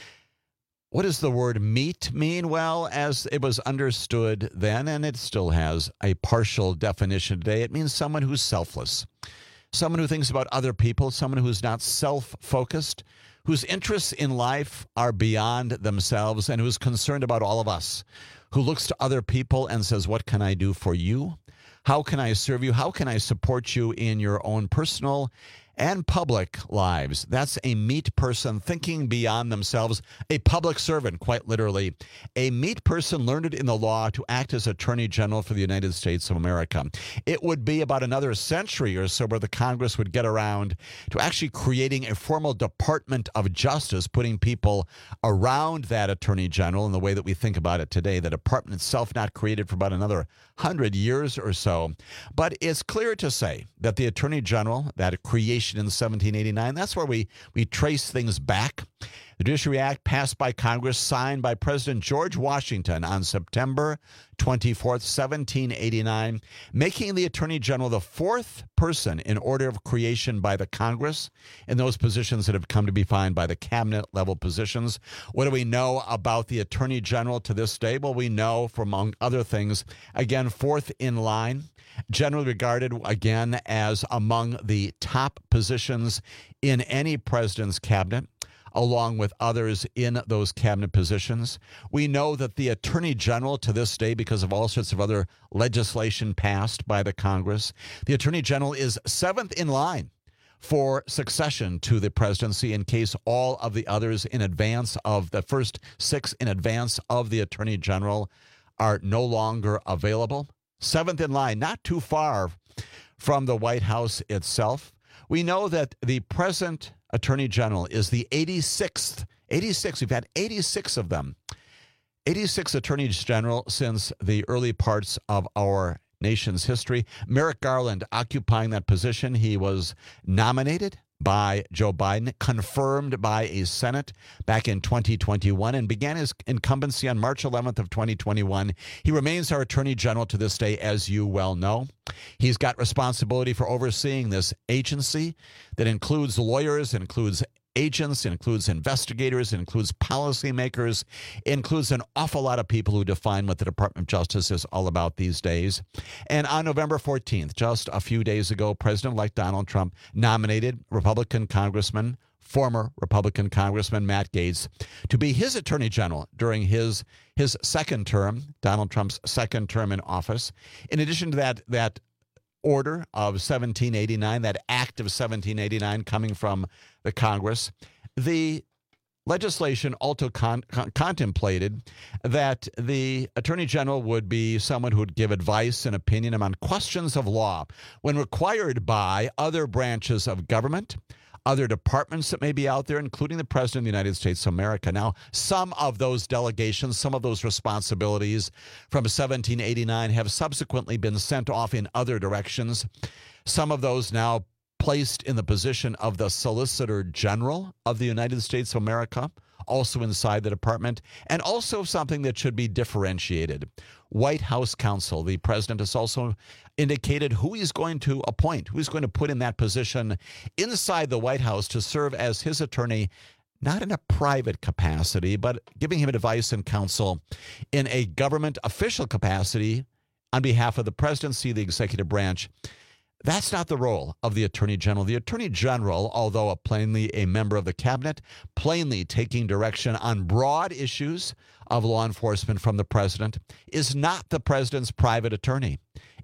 [SPEAKER 17] What does the word meet mean? Well, as it was understood then, and it still has a partial definition today, it means someone who's selfless, someone who thinks about other people, someone who's not self-focused, whose interests in life are beyond themselves, and who's concerned about all of us, who looks to other people and says, what can I do for you? How can I serve you? How can I support you in your own personal and public lives? That's a meet person thinking beyond themselves, a public servant, quite literally. A meet person learned in the law to act as Attorney General for the United States of America. It would be about another century or so where the Congress would get around to actually creating a formal Department of Justice, putting people around that Attorney General in the way that we think about it today. The department itself not created for about another hundred years or so. But it's clear to say that the Attorney General, that creation in seventeen eighty-nine, that's where we, we trace things back. The Judiciary Act passed by Congress, signed by President George Washington on September twenty-fourth, seventeen eighty-nine, making the Attorney General the fourth person in order of creation by the Congress in those positions that have come to be defined by the cabinet-level positions. What do we know about the Attorney General to this day? Well, we know, from among other things, again, fourth in line, generally regarded, again, as among the top positions in any president's cabinet, along with others in those cabinet positions. We know that the Attorney General to this day, because of all sorts of other legislation passed by the Congress, the Attorney General is seventh in line for succession to the presidency in case all of the others in advance of the first six in advance of the Attorney General are no longer available. Seventh in line, not too far from the White House itself. We know that the present Attorney General is the eighty-sixth. eighty-six. We've had eighty-six of them. eighty-six Attorneys General since the early parts of our nation's history. Merrick Garland occupying that position. He was nominated by Joe Biden, confirmed by a Senate back in twenty twenty-one, and began his incumbency on March eleventh of twenty twenty-one. He remains our Attorney General to this day, as you well know. He's got responsibility for overseeing this agency that includes lawyers, includes agents, includes investigators, includes policymakers, includes an awful lot of people who define what the Department of Justice is all about these days. And on November fourteenth, just a few days ago, President-elect Donald Trump nominated Republican Congressman, former Republican Congressman Matt Gaetz, to be his Attorney General during his his second term, Donald Trump's second term in office. In addition to that, that order of seventeen eighty-nine, that act of seventeen eighty-nine coming from the Congress, the legislation also con- con- contemplated that the Attorney General would be someone who would give advice and opinion on questions of law when required by other branches of government, other departments that may be out there, including the President of the United States of America. Now, some of those delegations, some of those responsibilities from seventeen eighty-nine have subsequently been sent off in other directions. Some of those now placed in the position of the Solicitor General of the United States of America, also inside the department, and also something that should be differentiated. White House counsel. The president has also indicated who he's going to appoint, who he's going to put in that position inside the White House to serve as his attorney, not in a private capacity, but giving him advice and counsel in a government official capacity on behalf of the presidency, the executive branch. That's not the role of the Attorney General. The Attorney General, although a plainly a member of the cabinet, plainly taking direction on broad issues of law enforcement from the president, is not the president's private attorney.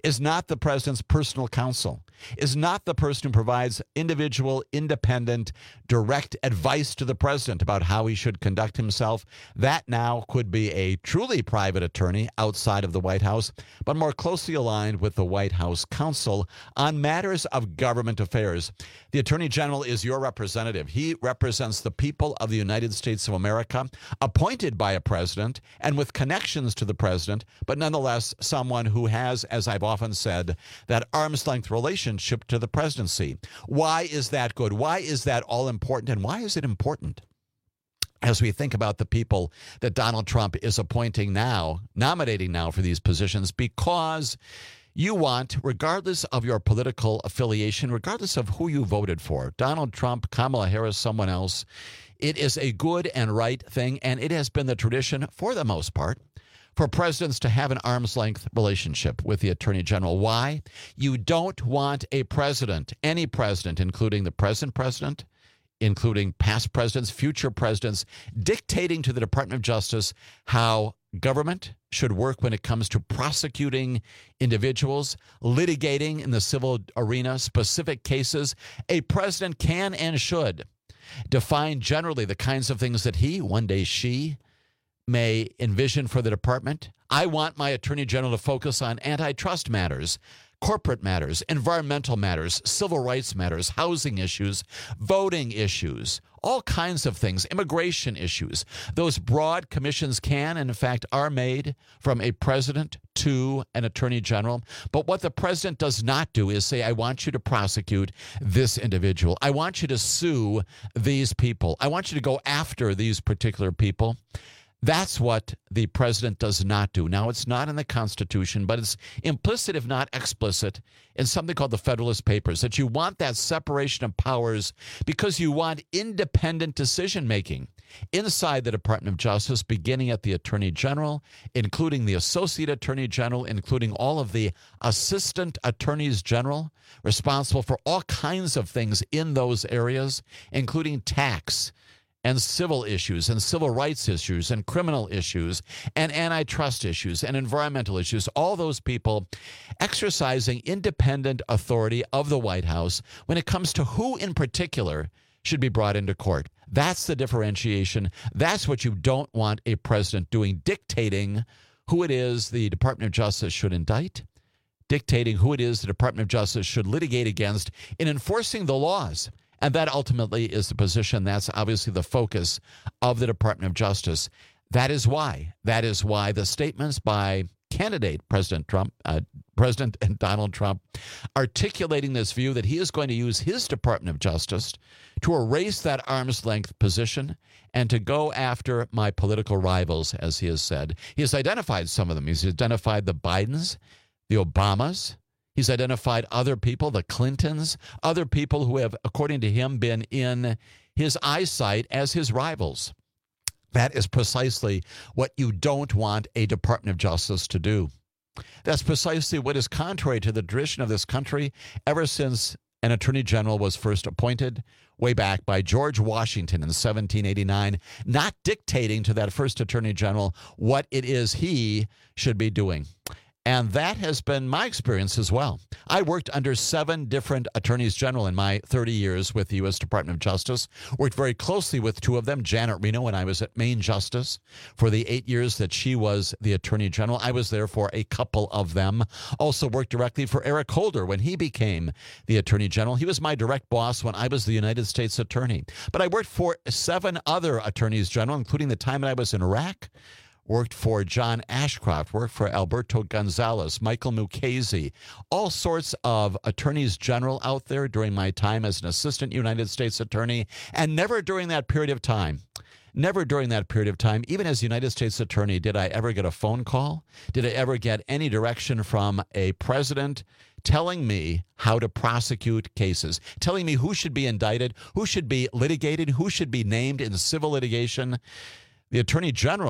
[SPEAKER 17] is not the president's personal counsel, is not the person who provides individual, independent, direct advice to the president about how he should conduct himself. That now could be a truly private attorney outside of the White House, but more closely aligned with the White House counsel on matters of government affairs. The Attorney General is your representative. He represents the people of the United States of America, appointed by a president and with connections to the president, but nonetheless someone who has, as I've often said, that arm's length relationship to the presidency. Why is that good? Why is that all important? And why is it important as we think about the people that Donald Trump is appointing now, nominating now for these positions? Because you want, regardless of your political affiliation, regardless of who you voted for, Donald Trump, Kamala Harris, someone else, it is a good and right thing, and it has been the tradition, for the most part, for presidents to have an arm's length relationship with the Attorney General. Why? You don't want a president, any president, including the present president, including past presidents, future presidents, dictating to the Department of Justice how government should work when it comes to prosecuting individuals, litigating in the civil arena specific cases. A president can and should define generally the kinds of things that he, one day she, may envision for the department. I want my Attorney General to focus on antitrust matters, corporate matters, environmental matters, civil rights matters, housing issues, voting issues, all kinds of things, immigration issues. Those broad commissions can, and in fact, are made from a president to an attorney general. But what the president does not do is say, I want you to prosecute this individual. I want you to sue these people. I want you to go after these particular people. That's what the president does not do. Now, it's not in the Constitution, but it's implicit, if not explicit, in something called the Federalist Papers, that you want that separation of powers because you want independent decision-making inside the Department of Justice, beginning at the Attorney General, including the Associate Attorney General, including all of the Assistant Attorneys General, responsible for all kinds of things in those areas, including tax and civil issues and civil rights issues and criminal issues and antitrust issues and environmental issues, all those people exercising independent authority of the White House when it comes to who in particular should be brought into court. That's the differentiation. That's what you don't want a president doing, dictating who it is the Department of Justice should indict, dictating who it is the Department of Justice should litigate against in enforcing the laws. And that ultimately is the position. That's obviously the focus of the Department of Justice. That is why. That is why the statements by candidate President Trump, uh, President Donald Trump, articulating this view that he is going to use his Department of Justice to erase that arm's length position and to go after my political rivals, as he has said. He has identified some of them. He's identified the Bidens, the Obamas. He's identified other people, the Clintons, other people who have, according to him, been in his eyesight as his rivals. That is precisely what you don't want a Department of Justice to do. That's precisely what is contrary to the tradition of this country ever since an Attorney General was first appointed way back by George Washington in seventeen eighty-nine, not dictating to that first Attorney General what it is he should be doing. And that has been my experience as well. I worked under seven different attorneys general in my thirty years with the U S Department of Justice. Worked very closely with two of them, Janet Reno, when I was at Maine Justice for the eight years that she was the attorney general. I was there for a couple of them. Also worked directly for Eric Holder when he became the attorney general. He was my direct boss when I was the United States attorney. But I worked for seven other attorneys general, including the time that I was in Iraq. Worked for John Ashcroft, worked for Alberto Gonzalez, Michael Mukasey, all sorts of attorneys general out there during my time as an assistant United States attorney. And never during that period of time, never during that period of time, even as United States attorney, did I ever get a phone call? Did I ever get any direction from a president telling me how to prosecute cases, telling me who should be indicted, who should be litigated, who should be named in civil litigation? The Attorney General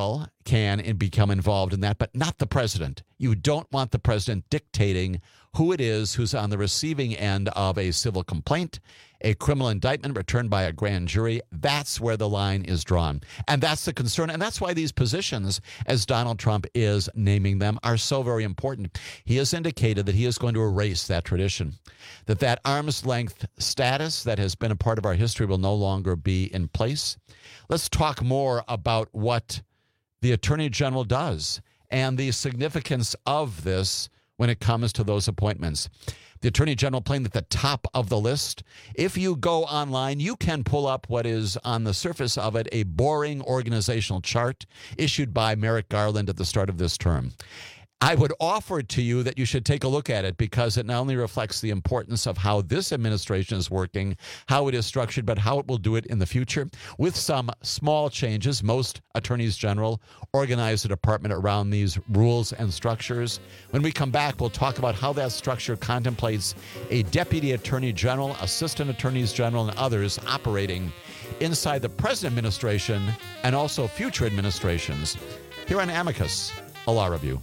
[SPEAKER 17] can become involved in that, but not the president. You don't want the president dictating who it is who's on the receiving end of a civil complaint, a criminal indictment returned by a grand jury. That's where the line is drawn. And that's the concern. And that's why these positions, as Donald Trump is naming them, are so very important. He has indicated that he is going to erase that tradition, that that arm's length status that has been a part of our history will no longer be in place. Let's talk more about what the Attorney General does and the significance of this when it comes to those appointments. The Attorney General playing at the top of the list. If you go online, you can pull up what is on the surface of it a boring organizational chart issued by Merrick Garland at the start of this term. I would offer to you that you should take a look at it because it not only reflects the importance of how this administration is working, how it is structured, but how it will do it in the future with some small changes. Most attorneys general organize the department around these rules and structures. When we come back, we'll talk about how that structure contemplates a deputy attorney general, assistant attorneys general, and others operating inside the present administration and also future administrations. Here on Amicus, a law review.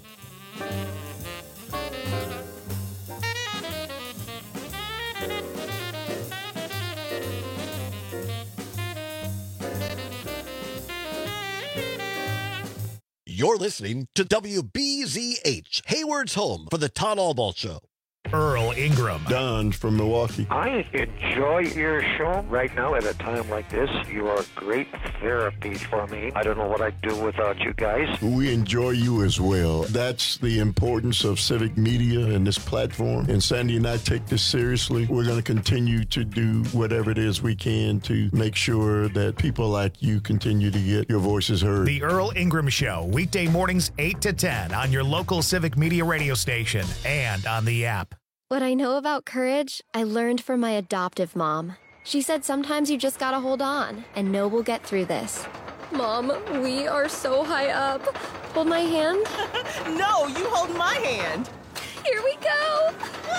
[SPEAKER 4] You're listening to W B Z H, Hayward's home for the Todd Albaugh Show.
[SPEAKER 1] Earl Ingram.
[SPEAKER 5] Don from Milwaukee.
[SPEAKER 6] I enjoy your show right now at a time like this. You are great therapy for me. I don't know what I'd do without you guys.
[SPEAKER 5] We enjoy you as well. That's the importance of civic media and this platform. And Sandy and I take this seriously. We're going to continue to do whatever it is we can to make sure that people like you continue to get your voices heard.
[SPEAKER 1] The Earl Ingram Show, weekday mornings eight to ten on your local civic media radio station and on the app.
[SPEAKER 7] What I know about courage, I learned from my adoptive mom. She said sometimes you just gotta hold on and know we'll get through this. Mom, we are so high up. Hold my hand.
[SPEAKER 8] No, you hold my hand.
[SPEAKER 7] Here we go.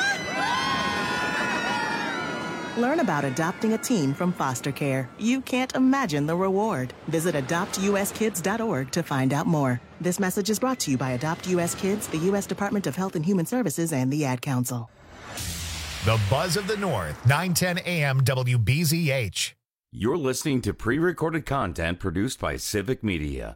[SPEAKER 8] Learn about adopting a teen from foster care. You can't imagine the reward. Visit adopt u s kids dot org to find out more. This message is brought to you by Adopt U S Kids, the U S Department of Health and Human Services, and the Ad Council.
[SPEAKER 1] The Buzz of the North, nine ten a m W B Z H.
[SPEAKER 16] You're listening to pre-recorded content produced by Civic Media.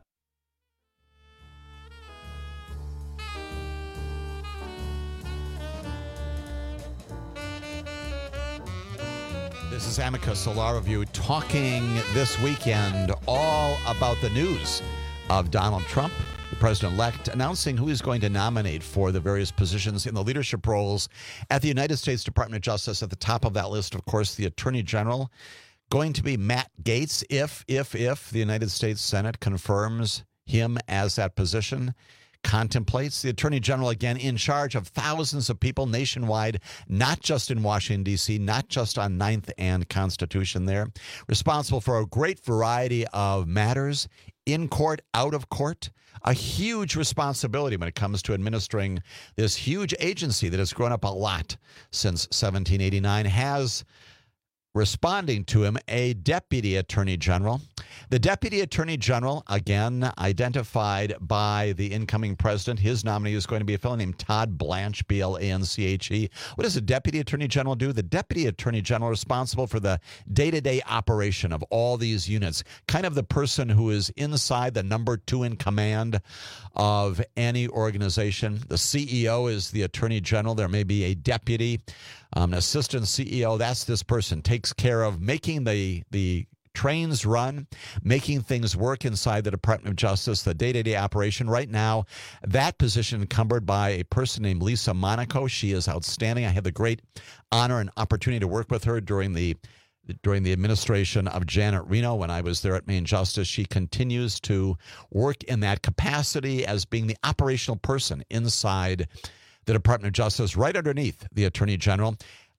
[SPEAKER 17] This is Amicus, a law review, talking this weekend all about the news of Donald Trump, the president-elect, announcing who he's going to nominate for the various positions in the leadership roles at the United States Department of Justice. At the top of that list, of course, the Attorney General, going to be Matt Gaetz, if, if, if the United States Senate confirms him as that position. Contemplates the Attorney General, again, in charge of thousands of people nationwide, not just in Washington, D C, not just on ninth and Constitution there, responsible for a great variety of matters in court, out of court, a huge responsibility when it comes to administering this huge agency that has grown up a lot since seventeen eighty-nine, has responding to him a deputy attorney general. The deputy attorney general, again, identified by the incoming president. His nominee is going to be a fellow named Todd Blanche, B L A N C H E. What does a deputy attorney general do? The deputy attorney general is responsible for the day-to-day operation of all these units, kind of the person who is inside, the number two in command of any organization. The C E O is the attorney general. There may be a deputy, um, an assistant C E O. That's this person, takes care of making the the trains run, making things work inside the Department of Justice, the day-to-day operation. Right now, that position encumbered by a person named Lisa Monaco. She is outstanding. I had the great honor and opportunity to work with her during the during the administration of Janet Reno when I was there at Maine Justice. She continues to work in that capacity as being the operational person inside the Department of Justice, right underneath the Attorney General.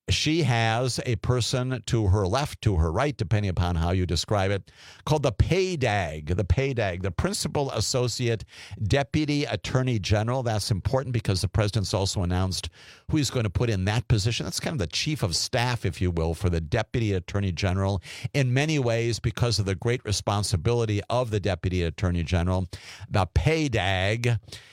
[SPEAKER 17] She has a person to her left, to her right, depending upon how you describe it, called the P A D A G, the P A D A G, the Principal Associate Deputy Attorney General. That's important because the president's also announced who he's going to put in that position. That's kind of the chief of staff, if you will, for the Deputy Attorney General. In many ways, because of the great responsibility of the Deputy Attorney General, the P A D A G,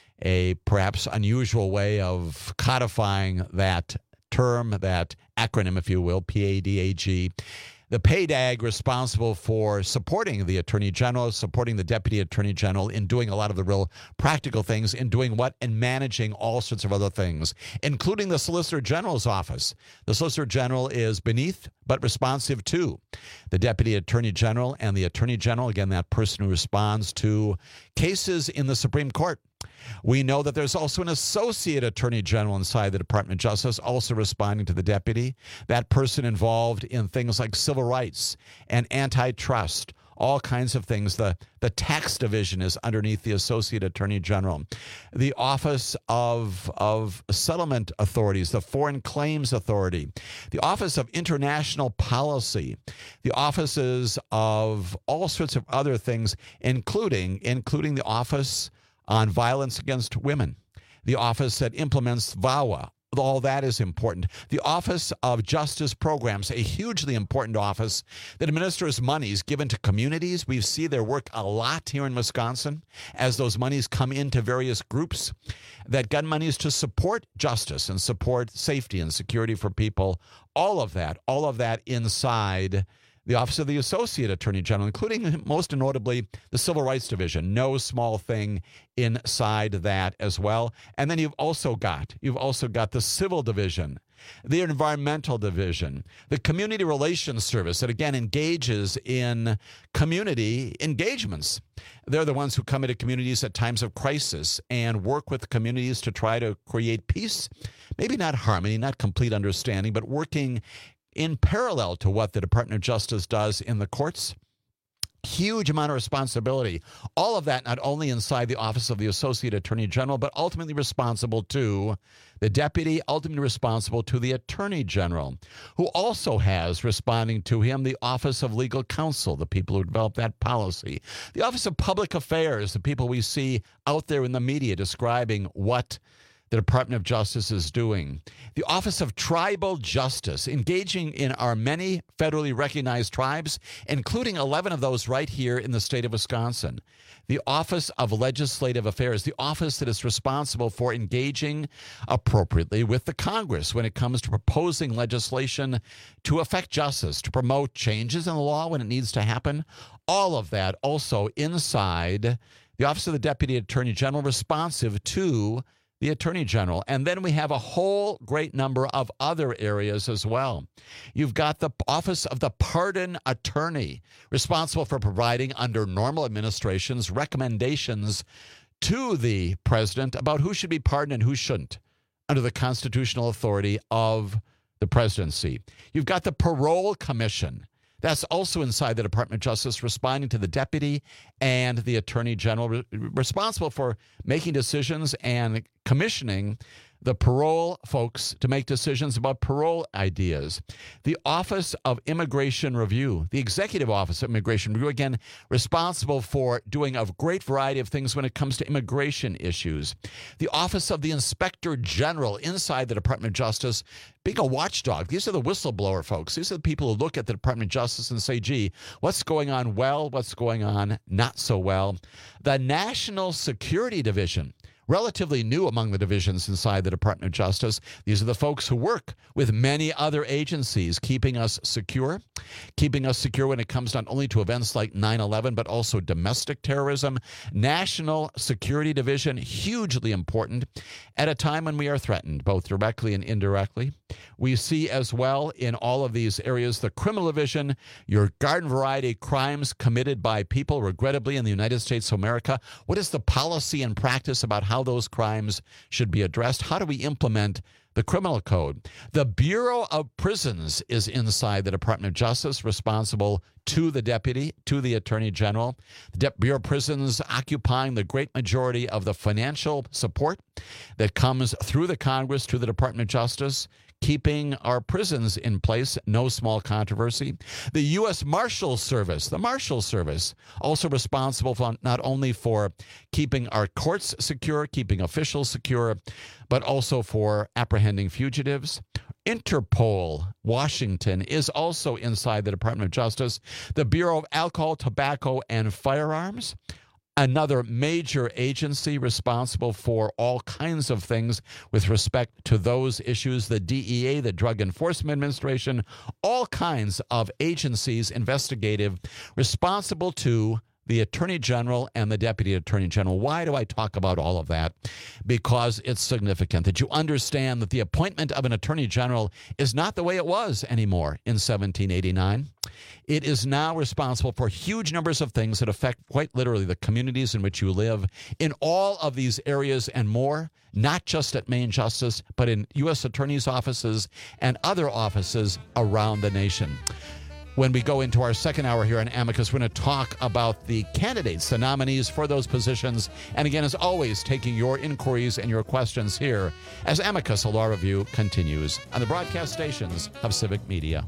[SPEAKER 17] a perhaps unusual way of codifying that term, that acronym, if you will, P A D A G. The P A D A G responsible for supporting the Attorney General, supporting the Deputy Attorney General in doing a lot of the real practical things, in doing what? And managing all sorts of other things, including the Solicitor General's office. The Solicitor General is beneath but responsive to the Deputy Attorney General, and the Attorney General, again, that person who responds to cases in the Supreme Court. We know that there's also an associate attorney general inside the Department of Justice, also responding to the deputy. That person involved in things like civil rights and antitrust, all kinds of things. The, the tax division is underneath the associate attorney general. The Office of, of Settlement Authorities, the Foreign Claims Authority, the Office of International Policy, the offices of all sorts of other things, including, including the Office on Violence Against Women, the office that implements VAWA. All that is important. The Office of Justice Programs, a hugely important office that administers monies given to communities. We see their work a lot here in Wisconsin as those monies come into various groups that get monies to support justice and support safety and security for people. All of that, all of that inside the Office of the Associate Attorney General, including most notably the Civil Rights Division. No small thing inside that as well. And then you've also got, you've also got the Civil Division, the Environmental Division, the Community Relations Service that, again, engages in community engagements. They're the ones who come into communities at times of crisis and work with communities to try to create peace, maybe not harmony, not complete understanding, but working in parallel to what the Department of Justice does in the courts. Huge amount of responsibility. All of that not only inside the Office of the Associate Attorney General, but ultimately responsible to the deputy, ultimately responsible to the Attorney General, who also has, responding to him, the Office of Legal Counsel, the people who develop that policy, the Office of Public Affairs, the people we see out there in the media describing what the Department of Justice is doing. The Office of Tribal Justice, engaging in our many federally recognized tribes, including eleven of those right here in the state of Wisconsin. The Office of Legislative Affairs, the office that is responsible for engaging appropriately with the Congress when it comes to proposing legislation to affect justice, to promote changes in the law when it needs to happen. All of that also inside the Office of the Deputy Attorney General, responsive to the Attorney General. And then we have a whole great number of other areas as well. You've got the Office of the Pardon Attorney, responsible for providing, under normal administrations, recommendations to the president about who should be pardoned and who shouldn't under the constitutional authority of the presidency. You've got the Parole Commission. That's also inside the Department of Justice, responding to the deputy and the attorney general, re- responsible for making decisions and commissioning the parole folks to make decisions about parole ideas. The Office of Immigration Review, the Executive Office of Immigration Review, again, responsible for doing a great variety of things when it comes to immigration issues. The Office of the Inspector General inside the Department of Justice, being a watchdog. These are the whistleblower folks. These are the people who look at the Department of Justice and say, gee, what's going on well, what's going on not so well. The National Security Division, relatively new among the divisions inside the Department of Justice. These are the folks who work with many other agencies, keeping us secure, keeping us secure when it comes not only to events like nine eleven, but also domestic terrorism. National Security Division, hugely important at a time when we are threatened, both directly and indirectly. We see as well in all of these areas the Criminal Division, your garden variety crimes committed by people, regrettably, in the United States of America. What is the policy and practice about how those crimes should be addressed? How do we implement the criminal code? The Bureau of Prisons is inside the Department of Justice, responsible to the deputy, to the attorney general. The De- Bureau of Prisons occupying the great majority of the financial support that comes through the Congress to the Department of Justice,
[SPEAKER 21] keeping our prisons in place, no small controversy. The U S Marshal Service, the Marshal Service, also responsible for not only for keeping our courts secure, keeping officials secure, but also for apprehending fugitives. Interpol, Washington, is also inside the Department of Justice. The Bureau of Alcohol, Tobacco, and Firearms, another major agency responsible for all kinds of things with respect to those issues. The D E A, the Drug Enforcement Administration, all kinds of agencies investigative responsible to the Attorney General and the Deputy Attorney General. Why do I talk about all of that? Because it's significant that you understand that the appointment of an Attorney General is not the way it was anymore in seventeen eighty-nine. It is now responsible for huge numbers of things that affect quite literally the communities in which you live in all of these areas and more, not just at Main Justice, but in U S attorneys' offices and other offices around the nation. When we go into our second hour here on Amicus, we're going to talk about the candidates, the nominees for those positions. And again, as always, taking your inquiries and your questions here as Amicus, a law review, continues on the broadcast stations of Civic Media.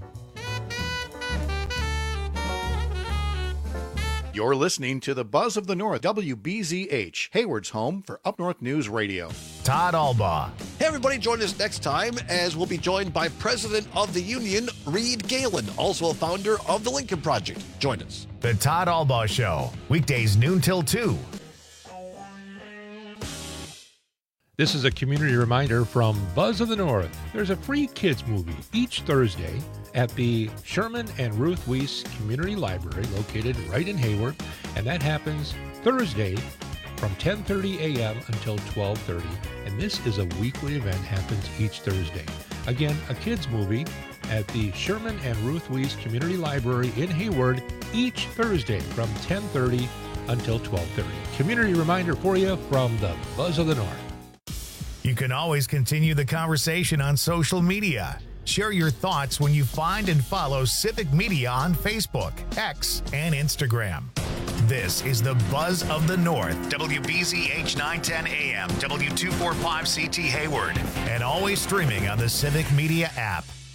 [SPEAKER 20] You're listening to the Buzz of the North, W B Z H, Hayward's home for Up North News Radio.
[SPEAKER 1] Todd Albaugh.
[SPEAKER 4] Hey, everybody, join us next time as we'll be joined by President of the Union, Reed Galen, also a founder of the Lincoln Project. Join us.
[SPEAKER 1] The Todd Albaugh Show, weekdays noon till two.
[SPEAKER 9] This is a community reminder from Buzz of the North. There's a free kids movie each Thursday at the Sherman and Ruth Weiss Community Library located right in Hayward, and that happens Thursday from ten thirty a.m. until twelve thirty, and this is a weekly event, happens each Thursday. Again, a kids movie at the Sherman and Ruth Weiss Community Library in Hayward each Thursday from ten thirty until twelve thirty. Community reminder for you from the Buzz of the North.
[SPEAKER 1] You can always continue the conversation on social media. Share your thoughts when you find and follow Civic Media on Facebook, X, and Instagram. This is the Buzz of the North, W B Z H nine ten A M, W two forty-five C T Hayward, and always streaming on the Civic Media app.